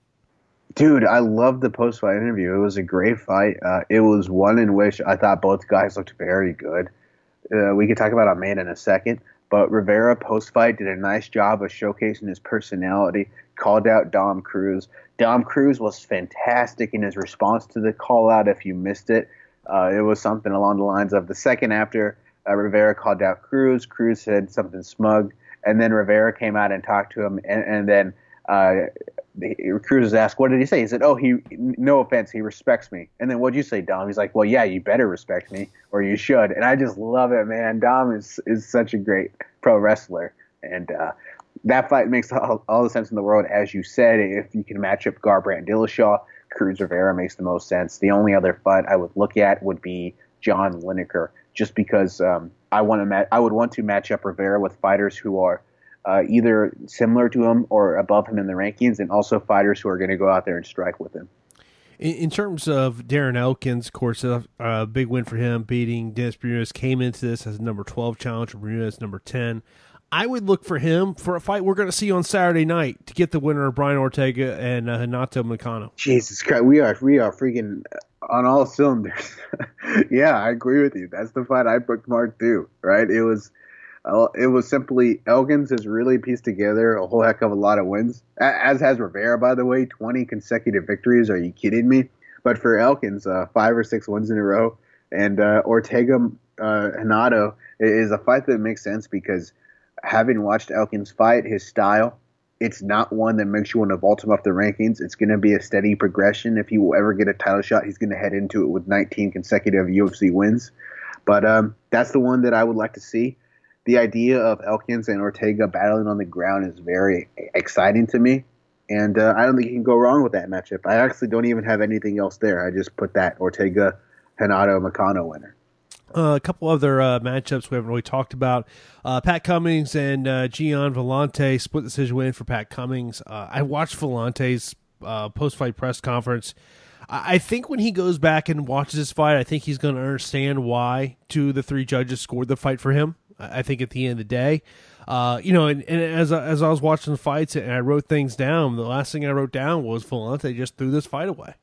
[SPEAKER 6] Dude, I loved the post-fight interview. It was a great fight. Uh, it was one in which I thought both guys looked very good. Uh, we could talk about Amanda in a second, but Rivera post-fight did a nice job of showcasing his personality, called out Dom Cruz. Dom Cruz was fantastic in his response to the call-out if you missed it. Uh, it was something along the lines of the second after uh, Rivera called out Cruz, Cruz said something smug, and then Rivera came out and talked to him, and, and then uh, Cruz was asked, what did he say? He said, oh, he, no offense, he respects me. And then what'd you say, Dom? He's like, well, yeah, you better respect me, or you should. And I just love it, man. Dom is, is such a great pro wrestler, and uh, that fight makes all, all the sense in the world. As you said, if you can match up Garbrandt and Dillashaw, Cruz Rivera makes the most sense. The only other fight I would look at would be John Lineker just because um, I want to ma- I would want to match up Rivera with fighters who are uh, either similar to him or above him in the rankings, and also fighters who are going to go out there and strike with him.
[SPEAKER 5] In, in terms of Darren Elkins, of course, a uh, big win for him, beating Dennis Bermudez, came into this as a number twelve challenger, Bermudez number ten. I would look for him for a fight we're going to see on Saturday night to get the winner of Brian Ortega and uh, Renato Moicano.
[SPEAKER 6] Jesus Christ, we are we are freaking on all cylinders. Yeah, I agree with you. That's the fight I bookmarked too, right? It was uh, it was simply Elkins has really pieced together a whole heck of a lot of wins, as has Rivera, by the way, twenty consecutive victories. Are you kidding me? But for Elkins, uh, five or six wins in a row, and uh, Ortega uh, Renato is a fight that makes sense because having watched Elkins fight, his style, it's not one that makes you want to vault him up the rankings. It's going to be a steady progression. If he will ever get a title shot, he's going to head into it with nineteen consecutive U F C wins. But um, that's the one that I would like to see. The idea of Elkins and Ortega battling on the ground is very exciting to me. And uh, I don't think you can go wrong with that matchup. I actually don't even have anything else there. I just put that Ortega, Renato, Moicano winner.
[SPEAKER 5] Uh, a couple other uh, matchups we haven't really talked about. Uh, Pat Cummings and uh, Gian Villante, split decision win for Pat Cummings. Uh, I watched Villante's uh, post-fight press conference. I-, I think when he goes back and watches this fight, I think he's going to understand why two of the three judges scored the fight for him. I, I think at the end of the day, uh, you know, and, and as, I, as I was watching the fights and I wrote things down, the last thing I wrote down was Villante just threw this fight away.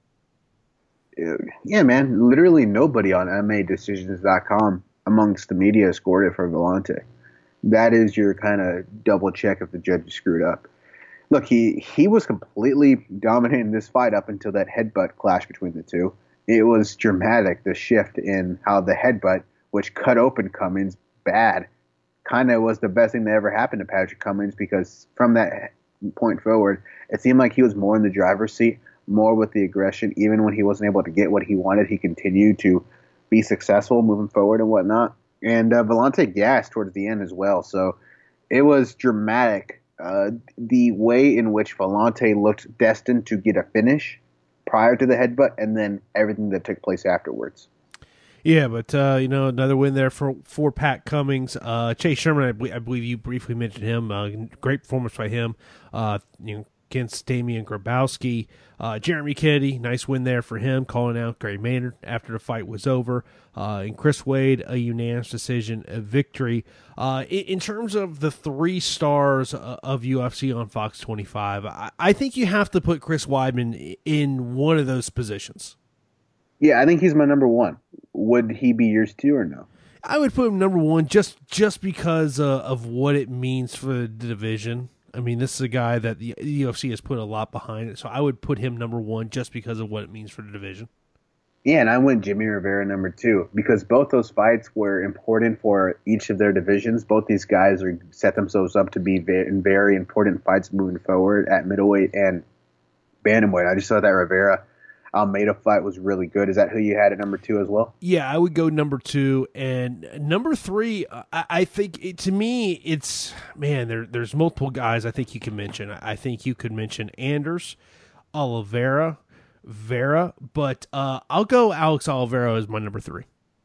[SPEAKER 6] Yeah, man. Literally nobody on M M A decisions dot com amongst the media scored it for Villante. That is your kind of double check if the judge screwed up. Look, he, he was completely dominating this fight up until that headbutt clash between the two. It was dramatic, the shift in how the headbutt, which cut open Cummings bad, kind of was the best thing that ever happened to Patrick Cummings, because from that point forward, it seemed like he was more in the driver's seat, more with the aggression. Even when he wasn't able to get what he wanted, he continued to be successful moving forward and whatnot. And uh, Villante gassed towards the end as well. So it was dramatic. Uh, the way in which Villante looked destined to get a finish prior to the headbutt, and then everything that took place afterwards.
[SPEAKER 5] Yeah, but, uh, you know, another win there for, for Pat Cummings. Uh, Chase Sherman, I, be- I believe you briefly mentioned him. Uh, great performance by him. Uh, you know, against Damian Grabowski. Uh, Jeremy Kennedy, nice win there for him, calling out Gray Maynard after the fight was over. Uh, and Chris Wade, a unanimous decision, a victory. Uh, in, in terms of the three stars uh, of U F C on Fox twenty-five, I, I think you have to put Chris Weidman in one of those positions.
[SPEAKER 6] Yeah, I think he's my number one. Would he be yours too or no?
[SPEAKER 5] I would put him number one just, just because uh, of what it means for the division. I mean, this is a guy that the U F C has put a lot behind it, so I would put him number one just because of what it means for the division.
[SPEAKER 6] Yeah, and I went Jimmy Rivera number two because both those fights were important for each of their divisions. Both these guys are set themselves up to be in very important fights moving forward at middleweight and bantamweight. I just thought that Rivera Almeida fight was really good. Is that who you had at number two as well?
[SPEAKER 5] Yeah, I would go number two. And number three, I, I think, it, to me, it's, man, there, there's multiple guys I think you can mention. I think you could mention Anders, Oliveira, Vera, but uh, I'll go Alex Oliveira as my number three.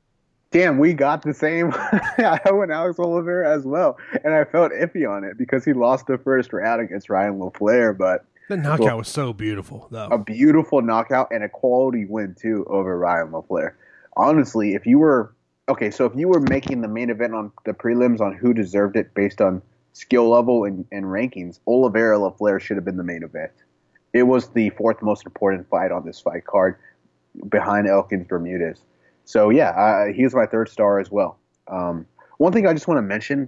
[SPEAKER 6] Damn, we got the same. I went Alex Oliveira as well, and I felt iffy on it because he lost the first round against Ryan LaFleur, but
[SPEAKER 5] the knockout well, was so beautiful, though.
[SPEAKER 6] A beautiful knockout and a quality win, too, over Ryan LaFleur. Honestly, if you were – okay, so if you were making the main event on the prelims on who deserved it based on skill level and, and rankings, Oliveira LaFleur should have been the main event. It was the fourth most important fight on this fight card behind Elkins Bermudez. So, yeah, uh, he was my third star as well. Um, one thing I just want to mention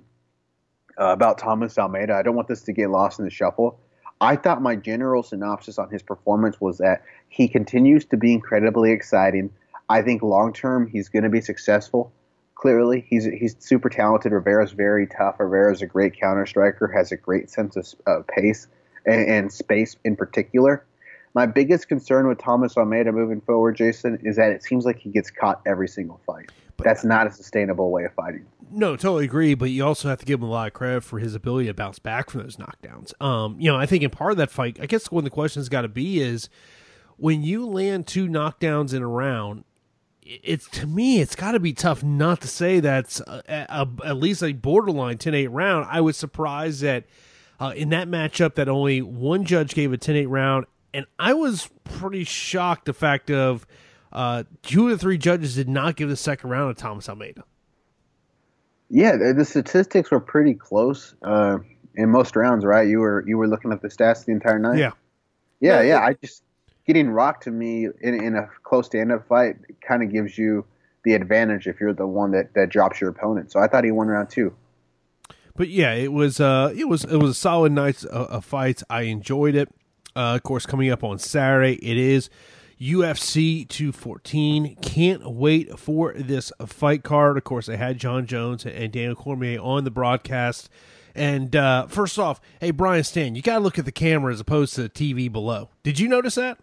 [SPEAKER 6] uh, about Thomas Almeida, I don't want this to get lost in the shuffle. I thought my general synopsis on his performance was that he continues to be incredibly exciting. I think long-term he's going to be successful. Clearly, he's he's super talented. Rivera's very tough. Rivera's a great counter-striker, has a great sense of uh, pace and, and space in particular. My biggest concern with Thomas Almeida moving forward, Jason, is that it seems like he gets caught every single fight. But that's not a sustainable way of fighting.
[SPEAKER 5] No, totally agree, but you also have to give him a lot of credit for his ability to bounce back from those knockdowns. Um, you know, I think in part of that fight, I guess one of the questions got to be is when you land two knockdowns in a round, it's to me, it's got to be tough not to say that's a, a, at least a borderline ten eight round. I was surprised that uh, in that matchup that only one judge gave a ten eight round, and I was pretty shocked the fact of uh, two of the three judges did not give the second round to Thomas Almeida.
[SPEAKER 6] Yeah, the, the statistics were pretty close uh, in most rounds, right? You were you were looking at the stats the entire night.
[SPEAKER 5] Yeah,
[SPEAKER 6] yeah, yeah. I just getting rocked to me in, in a close stand-up fight kind of gives you the advantage if you're the one that, that drops your opponent. So I thought he won round two.
[SPEAKER 5] But yeah, it was uh, it was it was a solid night of, of fights. I enjoyed it. Uh, of course, coming up on Saturday, it is U F C two fourteen. Can't wait for this fight card. Of course, they had Jon Jones and Daniel Cormier on the broadcast. And uh, first off, hey, Brian Stan, you got to look at the camera as opposed to the T V below. Did you notice that?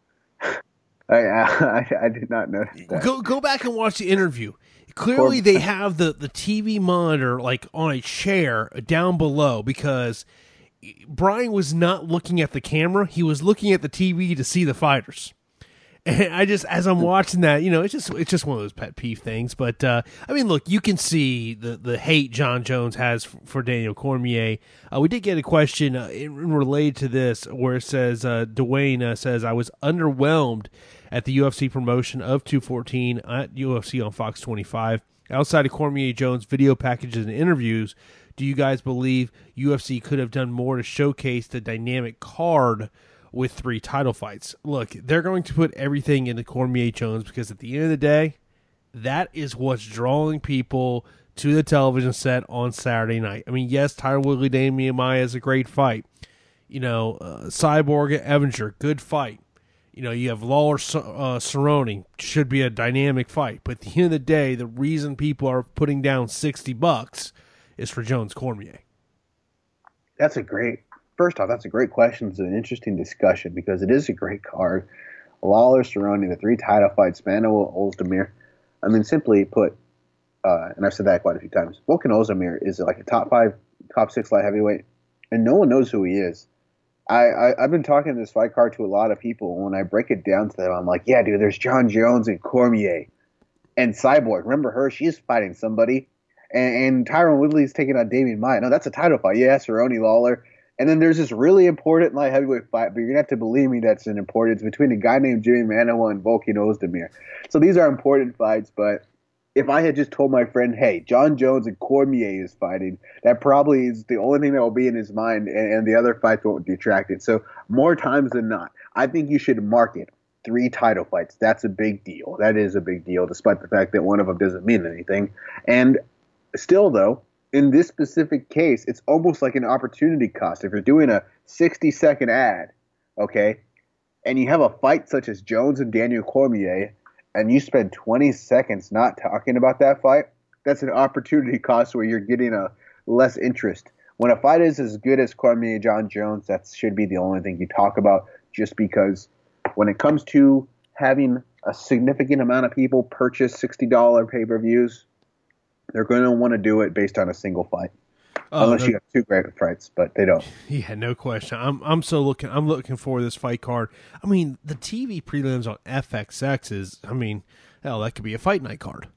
[SPEAKER 6] I, I I did not notice that.
[SPEAKER 5] Go go back and watch the interview. Clearly, they have the, the T V monitor like on a chair down below because Brian was not looking at the camera. He was looking at the T V to see the fighters. And I just, as I'm watching that, you know, it's just it's just one of those pet peeve things. But, uh, I mean, look, you can see the, the hate Jon Jones has f- for Daniel Cormier. Uh, we did get a question uh, in, related to this where it says, uh, Dwayne uh, says, I was underwhelmed at the U F C promotion of two fourteen at U F C on Fox twenty-five. Outside of Cormier Jones' video packages and interviews, do you guys believe U F C could have done more to showcase the dynamic card with three title fights? Look, they're going to put everything into Cormier Jones because at the end of the day, that is what's drawing people to the television set on Saturday night. I mean, yes, Tyron Woodley, Damian Maia is a great fight. You know, uh, Cyborg at Evinger, good fight. You know, you have Lawler uh, Cerrone, should be a dynamic fight. But at the end of the day, the reason people are putting down sixty bucks is for Jones Cormier.
[SPEAKER 6] That's a great, first off, that's a great question. It's an interesting discussion because it is a great card. Lawler Cerrone, the three title fights, Manuel Ozdemir. I mean, simply put, uh, and I've said that quite a few times, Volkan Ozdemir is like a top five, top six light heavyweight, and no one knows who he is. I, I, I've been talking this fight card to a lot of people. When I break it down to them, I'm like, yeah, dude, there's Jon Jones and Cormier. And Cyborg, remember her? She's fighting somebody. And, and Tyron Woodley's taking on Damian Maia. No, that's a title fight. Yeah, Cerrone, Lawler. And then there's this really important light heavyweight fight, but you're going to have to believe me that's an important. It's between a guy named Jimmy Manuwa and Volkan Ozdemir. So these are important fights, but if I had just told my friend, hey, Jon Jones and Cormier is fighting, that probably is the only thing that will be in his mind, and, and the other fights won't detract it. So more times than not, I think you should market three title fights. That's a big deal. That is a big deal, despite the fact that one of them doesn't mean anything. And still, though, in this specific case, it's almost like an opportunity cost. If you're doing a sixty-second ad, okay, and you have a fight such as Jones and Daniel Cormier, and you spend twenty seconds not talking about that fight, that's an opportunity cost where you're getting a less interest. When a fight is as good as Cormier Jon Jones, that should be the only thing you talk about, just because when it comes to having a significant amount of people purchase sixty dollars pay-per-views, they're going to want to do it based on a single fight. Oh, Unless no, you have two great fights, but they don't.
[SPEAKER 5] Yeah, no question. I'm I'm so looking. I'm looking for this fight card. I mean, the T V prelims on F X X is. I mean, hell, that could be a fight night card.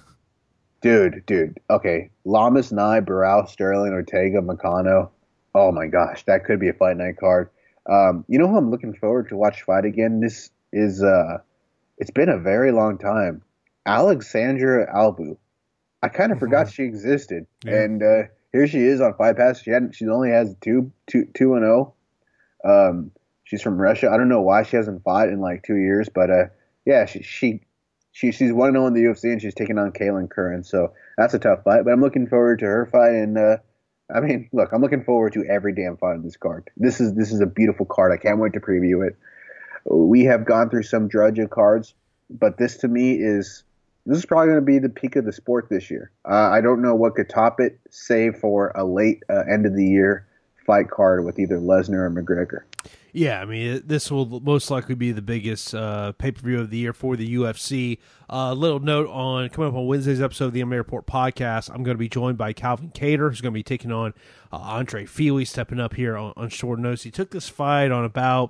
[SPEAKER 6] dude, dude. Okay, Lamas, Nye, Barao, Sterling, Ortega, Meccano. Oh my gosh, that could be a fight night card. Um, you know who I'm looking forward to watch fight again? This is. Uh, it's been a very long time. Alexandra Albu. I kind of mm-hmm. forgot she existed, yeah. and. Uh, Here she is on Fight Pass. She hadn't. She only has two, two, two and zero. Um, she's from Russia. I don't know why she hasn't fought in like two years, but uh, yeah, she she she she's one and zero in the U F C, and she's taking on Kaylin Curran. So that's a tough fight. But I'm looking forward to her fight. And uh, I mean, look, I'm looking forward to every damn fight on this card. This is this is a beautiful card. I can't wait to preview it. We have gone through some drudge of cards, but this to me is. This is probably going to be the peak of the sport this year. Uh, I don't know what could top it, save for a late uh, end of the year fight card with either Lesnar or McGregor.
[SPEAKER 5] Yeah, I mean, this will most likely be the biggest uh, pay-per-view of the year for the U F C. A uh, little note on coming up on Wednesday's episode of the M M A Report podcast, I'm going to be joined by Calvin Kattar, who's going to be taking on uh, Andre Fili, stepping up here on, on short notice. He took this fight on about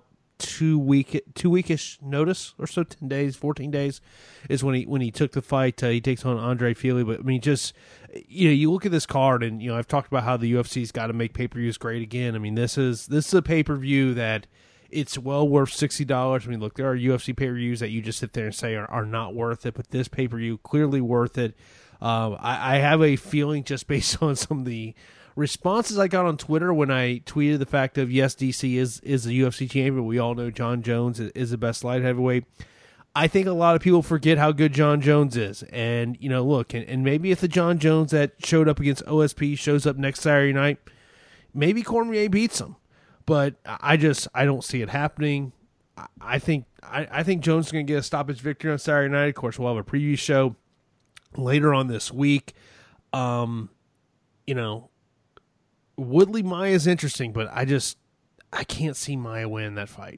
[SPEAKER 5] two week two weekish notice or so, ten days, fourteen days is when he when he took the fight. Uh, he takes on Andre Fili, but I mean, just you know, you look at this card, and you know, I've talked about how the U F C's got to make pay per views great again. I mean, this is this is a pay per view that it's well worth sixty dollars. I mean, look, there are U F C pay per views that you just sit there and say are, are not worth it, but this pay per view clearly worth it. Um, I, I have a feeling just based on some of the responses I got on Twitter when I tweeted the fact of yes, D C is is the U F C champion. We all know John Jones is, is the best light heavyweight. I think a lot of people forget how good John Jones is. And, you know, look, and, and maybe if the John Jones that showed up against O S P shows up next Saturday night, maybe Cormier beats him. But I just I don't see it happening. I think I, I think Jones is going to get a stoppage victory on Saturday night. Of course, we'll have a preview show later on this week. Um, you know, Woodley Maia is interesting, but I just I can't see Maia winning that fight.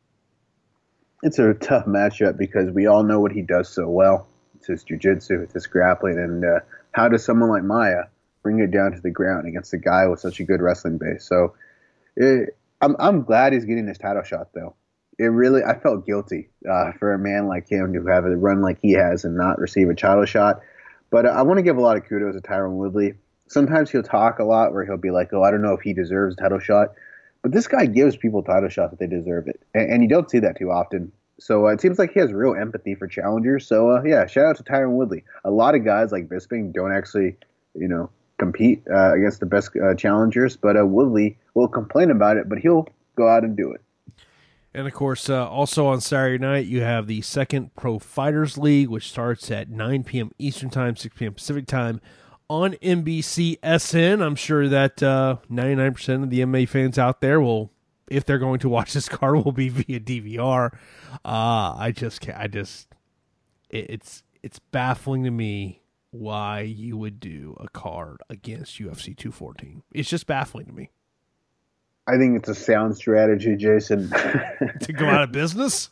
[SPEAKER 6] It's a tough matchup because we all know what he does so well. It's his jiu-jitsu, it's his grappling, and uh, how does someone like Maia bring it down to the ground against a guy with such a good wrestling base? So it, I'm I'm glad he's getting his title shot, though. It really I felt guilty uh, for a man like him to have a run like he has and not receive a title shot. But uh, I want to give a lot of kudos to Tyron Woodley. Sometimes he'll talk a lot where he'll be like, oh, I don't know if he deserves a title shot. But this guy gives people title shots if they deserve it. And, and you don't see that too often. So uh, it seems like he has real empathy for challengers. So, uh, yeah, shout out to Tyron Woodley. A lot of guys like Bisping don't actually, you know, compete uh, against the best uh, challengers. But uh, Woodley will complain about it, but he'll go out and do it.
[SPEAKER 5] And, of course, uh, also on Saturday night, you have the second Pro Fighters League, which starts at nine p.m. Eastern Time, six p.m. Pacific Time on N B C S N. I'm sure that uh, ninety-nine percent of the M M A fans out there will, if they're going to watch this card, will be via D V R. Uh, I just can't, I just, it, it's, it's baffling to me why you would do a card against U F C two fourteen. It's just baffling to me.
[SPEAKER 6] I think it's a sound strategy, Jason.
[SPEAKER 5] To go out of business?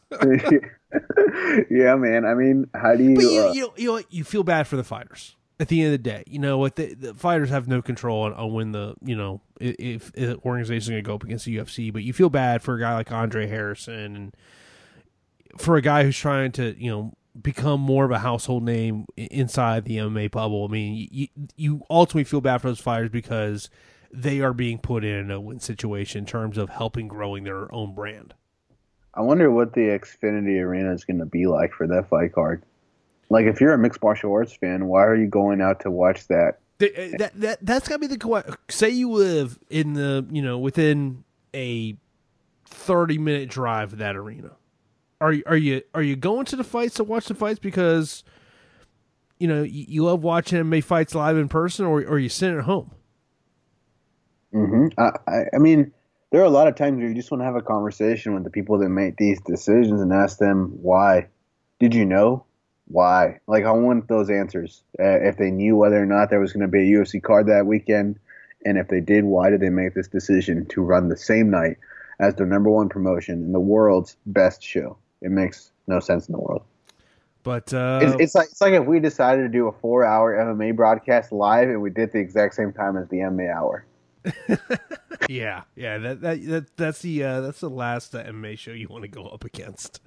[SPEAKER 6] Yeah, man. I mean, how do you...
[SPEAKER 5] But you,
[SPEAKER 6] uh,
[SPEAKER 5] you, you, know, you feel bad for the fighters at the end of the day. You know what? The, the fighters have no control on, on when the, you know, if, if the organization is going to go up against the U F C, but you feel bad for a guy like Andre Harrison and for a guy who's trying to, you know, become more of a household name inside the M M A bubble. I mean, you, you ultimately feel bad for those fighters because they are being put in a no-win situation in terms of helping growing their own brand.
[SPEAKER 6] I wonder what the Xfinity Arena is going to be like for that fight card. Like, if you're a mixed martial arts fan, why are you going out to watch that?
[SPEAKER 5] That, that, that that's got to be the question. Say you live in the, you know, within a thirty minute drive of that arena. Are you, are you, are you going to the fights to watch the fights because, you know, you, you love watching M M A fights live in person, or, or are you sitting at home?
[SPEAKER 6] Mm-hmm. I, I, I mean, there are a lot of times where you just want to have a conversation with the people that make these decisions and ask them why. Did you know? Why? Like, I want those answers. Uh, if they knew whether or not there was going to be a U F C card that weekend, and if they did, why did they make this decision to run the same night as their number one promotion in the world's best show? It makes no sense in the world.
[SPEAKER 5] But uh,
[SPEAKER 6] it's, it's like it's like if we decided to do a four-hour M M A broadcast live, and we did the exact same time as the M M A hour.
[SPEAKER 5] yeah, yeah, that that, that that's the uh, that's the last uh, M M A show you want to go up against.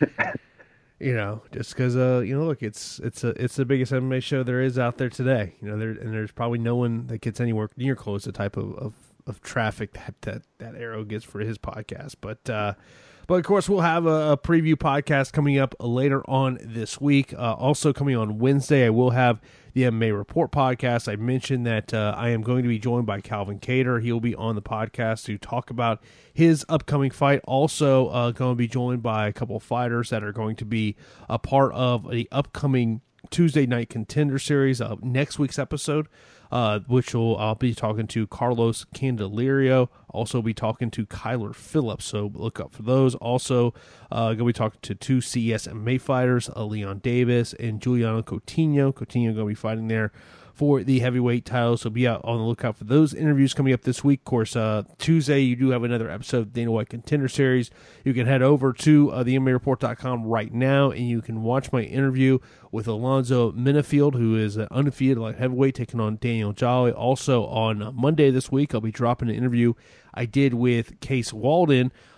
[SPEAKER 5] You know, just because uh, you know, look, it's it's a it's the biggest M M A show there is out there today. You know, there and there's probably no one that gets anywhere near close to the type of, of, of traffic that, that that Arrow gets for his podcast. But uh, but of course, we'll have a, a preview podcast coming up later on this week. Uh, also coming on Wednesday, I will have the M M A Report podcast. I mentioned that uh, I am going to be joined by Calvin Cater. He'll be on the podcast to talk about his upcoming fight. Also uh, going to be joined by a couple of fighters that are going to be a part of the upcoming Tuesday Night Contender Series of next week's episode, uh, which will I'll be talking to Carlos Candelario. Also be talking to Kyler Phillips, so look up for those. Also uh, going to be talking to two C S M M A fighters, uh, Leon Davis and Juliano Coutinho. Coutinho going to be fighting there for the heavyweight title, so be out on the lookout for those interviews coming up this week. Of course, uh, Tuesday you do have another episode of the Dana White Contender Series. You can head over to uh, the M M A report dot com right now, and you can watch my interview with Alonzo Minifield, who is an undefeated light heavyweight, taking on Daniel Jolly. Also on uh, Monday this week, I'll be dropping an interview I did with Case Walden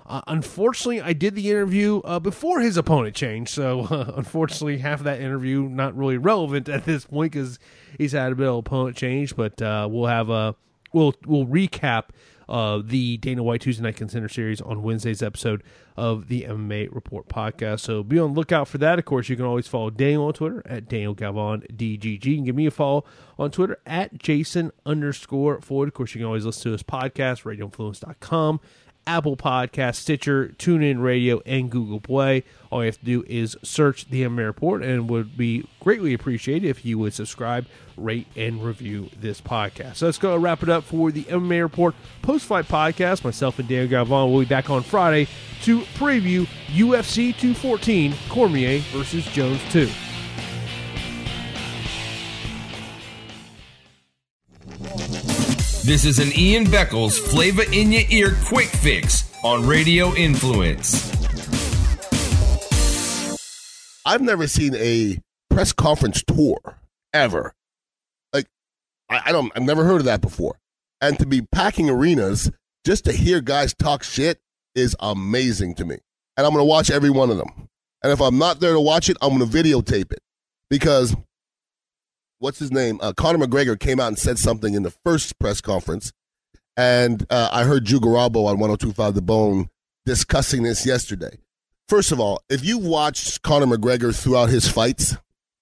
[SPEAKER 5] Uh, unfortunately, I did the interview uh, before his opponent changed, so uh, unfortunately, half of that interview not really relevant at this point because he's had a bit of opponent change. But uh, we'll have a we'll we'll recap uh, the Dana White Tuesday Night Contender Series on Wednesday's episode of the M M A Report podcast. So be on the lookout for that. Of course, you can always follow Daniel on Twitter at Daniel Galvan D G G. You can give me a follow on Twitter at Jason underscore Floyd. Of course, you can always listen to his podcast, radio influence dot com. Apple Podcast, Stitcher, TuneIn Radio, and Google Play. All you have to do is search the M M A Report, and would be greatly appreciated if you would subscribe, rate, and review this podcast. So let's go wrap it up for the M M A Report post-fight podcast. Myself and Dan Galvan will be back on Friday to preview U F C two fourteen, Cormier versus Jones two.
[SPEAKER 7] This is an Ian Beckles Flavor in Your Ear Quick Fix on Radio Influence.
[SPEAKER 8] I've never seen a press conference tour ever. Like, I, I don't, I've never heard of that before. And to be packing arenas just to hear guys talk shit is amazing to me. And I'm going to watch every one of them. And if I'm not there to watch it, I'm going to videotape it. Because what's his name? Uh, Conor McGregor came out and said something in the first press conference. And uh, I heard Drew Garabo on one oh two point five The Bone discussing this yesterday. First of all, if you watched Conor McGregor throughout his fights,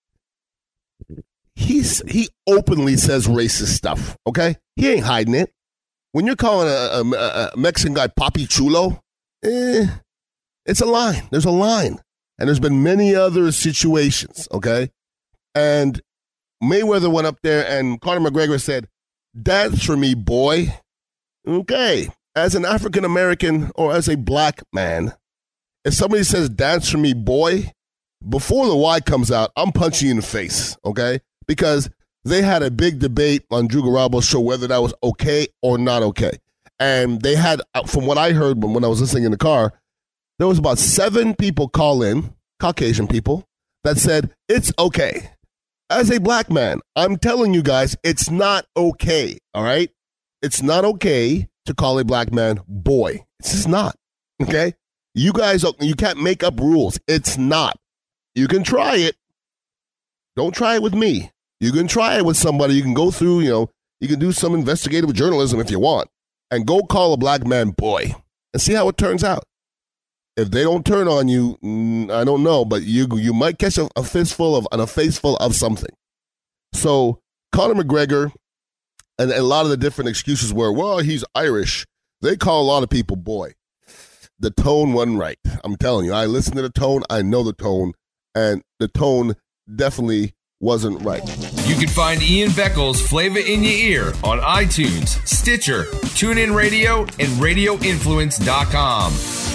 [SPEAKER 8] he's he openly says racist stuff, okay? He ain't hiding it. When you're calling a, a, a Mexican guy Papi Chulo, eh, it's a line. There's a line. And there's been many other situations, okay? And Mayweather went up there and Conor McGregor said, "Dance for me, boy." Okay. As an African-American or as a black man, if somebody says dance for me, boy, before the Y comes out, I'm punching you in the face, okay? Because they had a big debate on Drew Garabo's show whether that was okay or not okay. And they had, from what I heard when I was listening in the car, there was about seven people call in, Caucasian people, that said, it's okay. As a black man, I'm telling you guys, it's not okay, all right? It's not okay to call a black man boy. It's just not, okay? You guys, you can't make up rules. It's not. You can try it. Don't try it with me. You can try it with somebody. You can go through, you know, you can do some investigative journalism if you want and go call a black man boy and see how it turns out. If they don't turn on you, I don't know, but you you might catch a, a fistful of, and a faceful of something. So Conor McGregor, and, and a lot of the different excuses were, well, he's Irish. They call a lot of people boy. The tone wasn't right. I'm telling you, I listened to the tone. I know the tone, and the tone definitely wasn't right.
[SPEAKER 7] You can find Ian Beckles' Flavor in Your Ear on iTunes, Stitcher, TuneIn Radio, and radio influence dot com.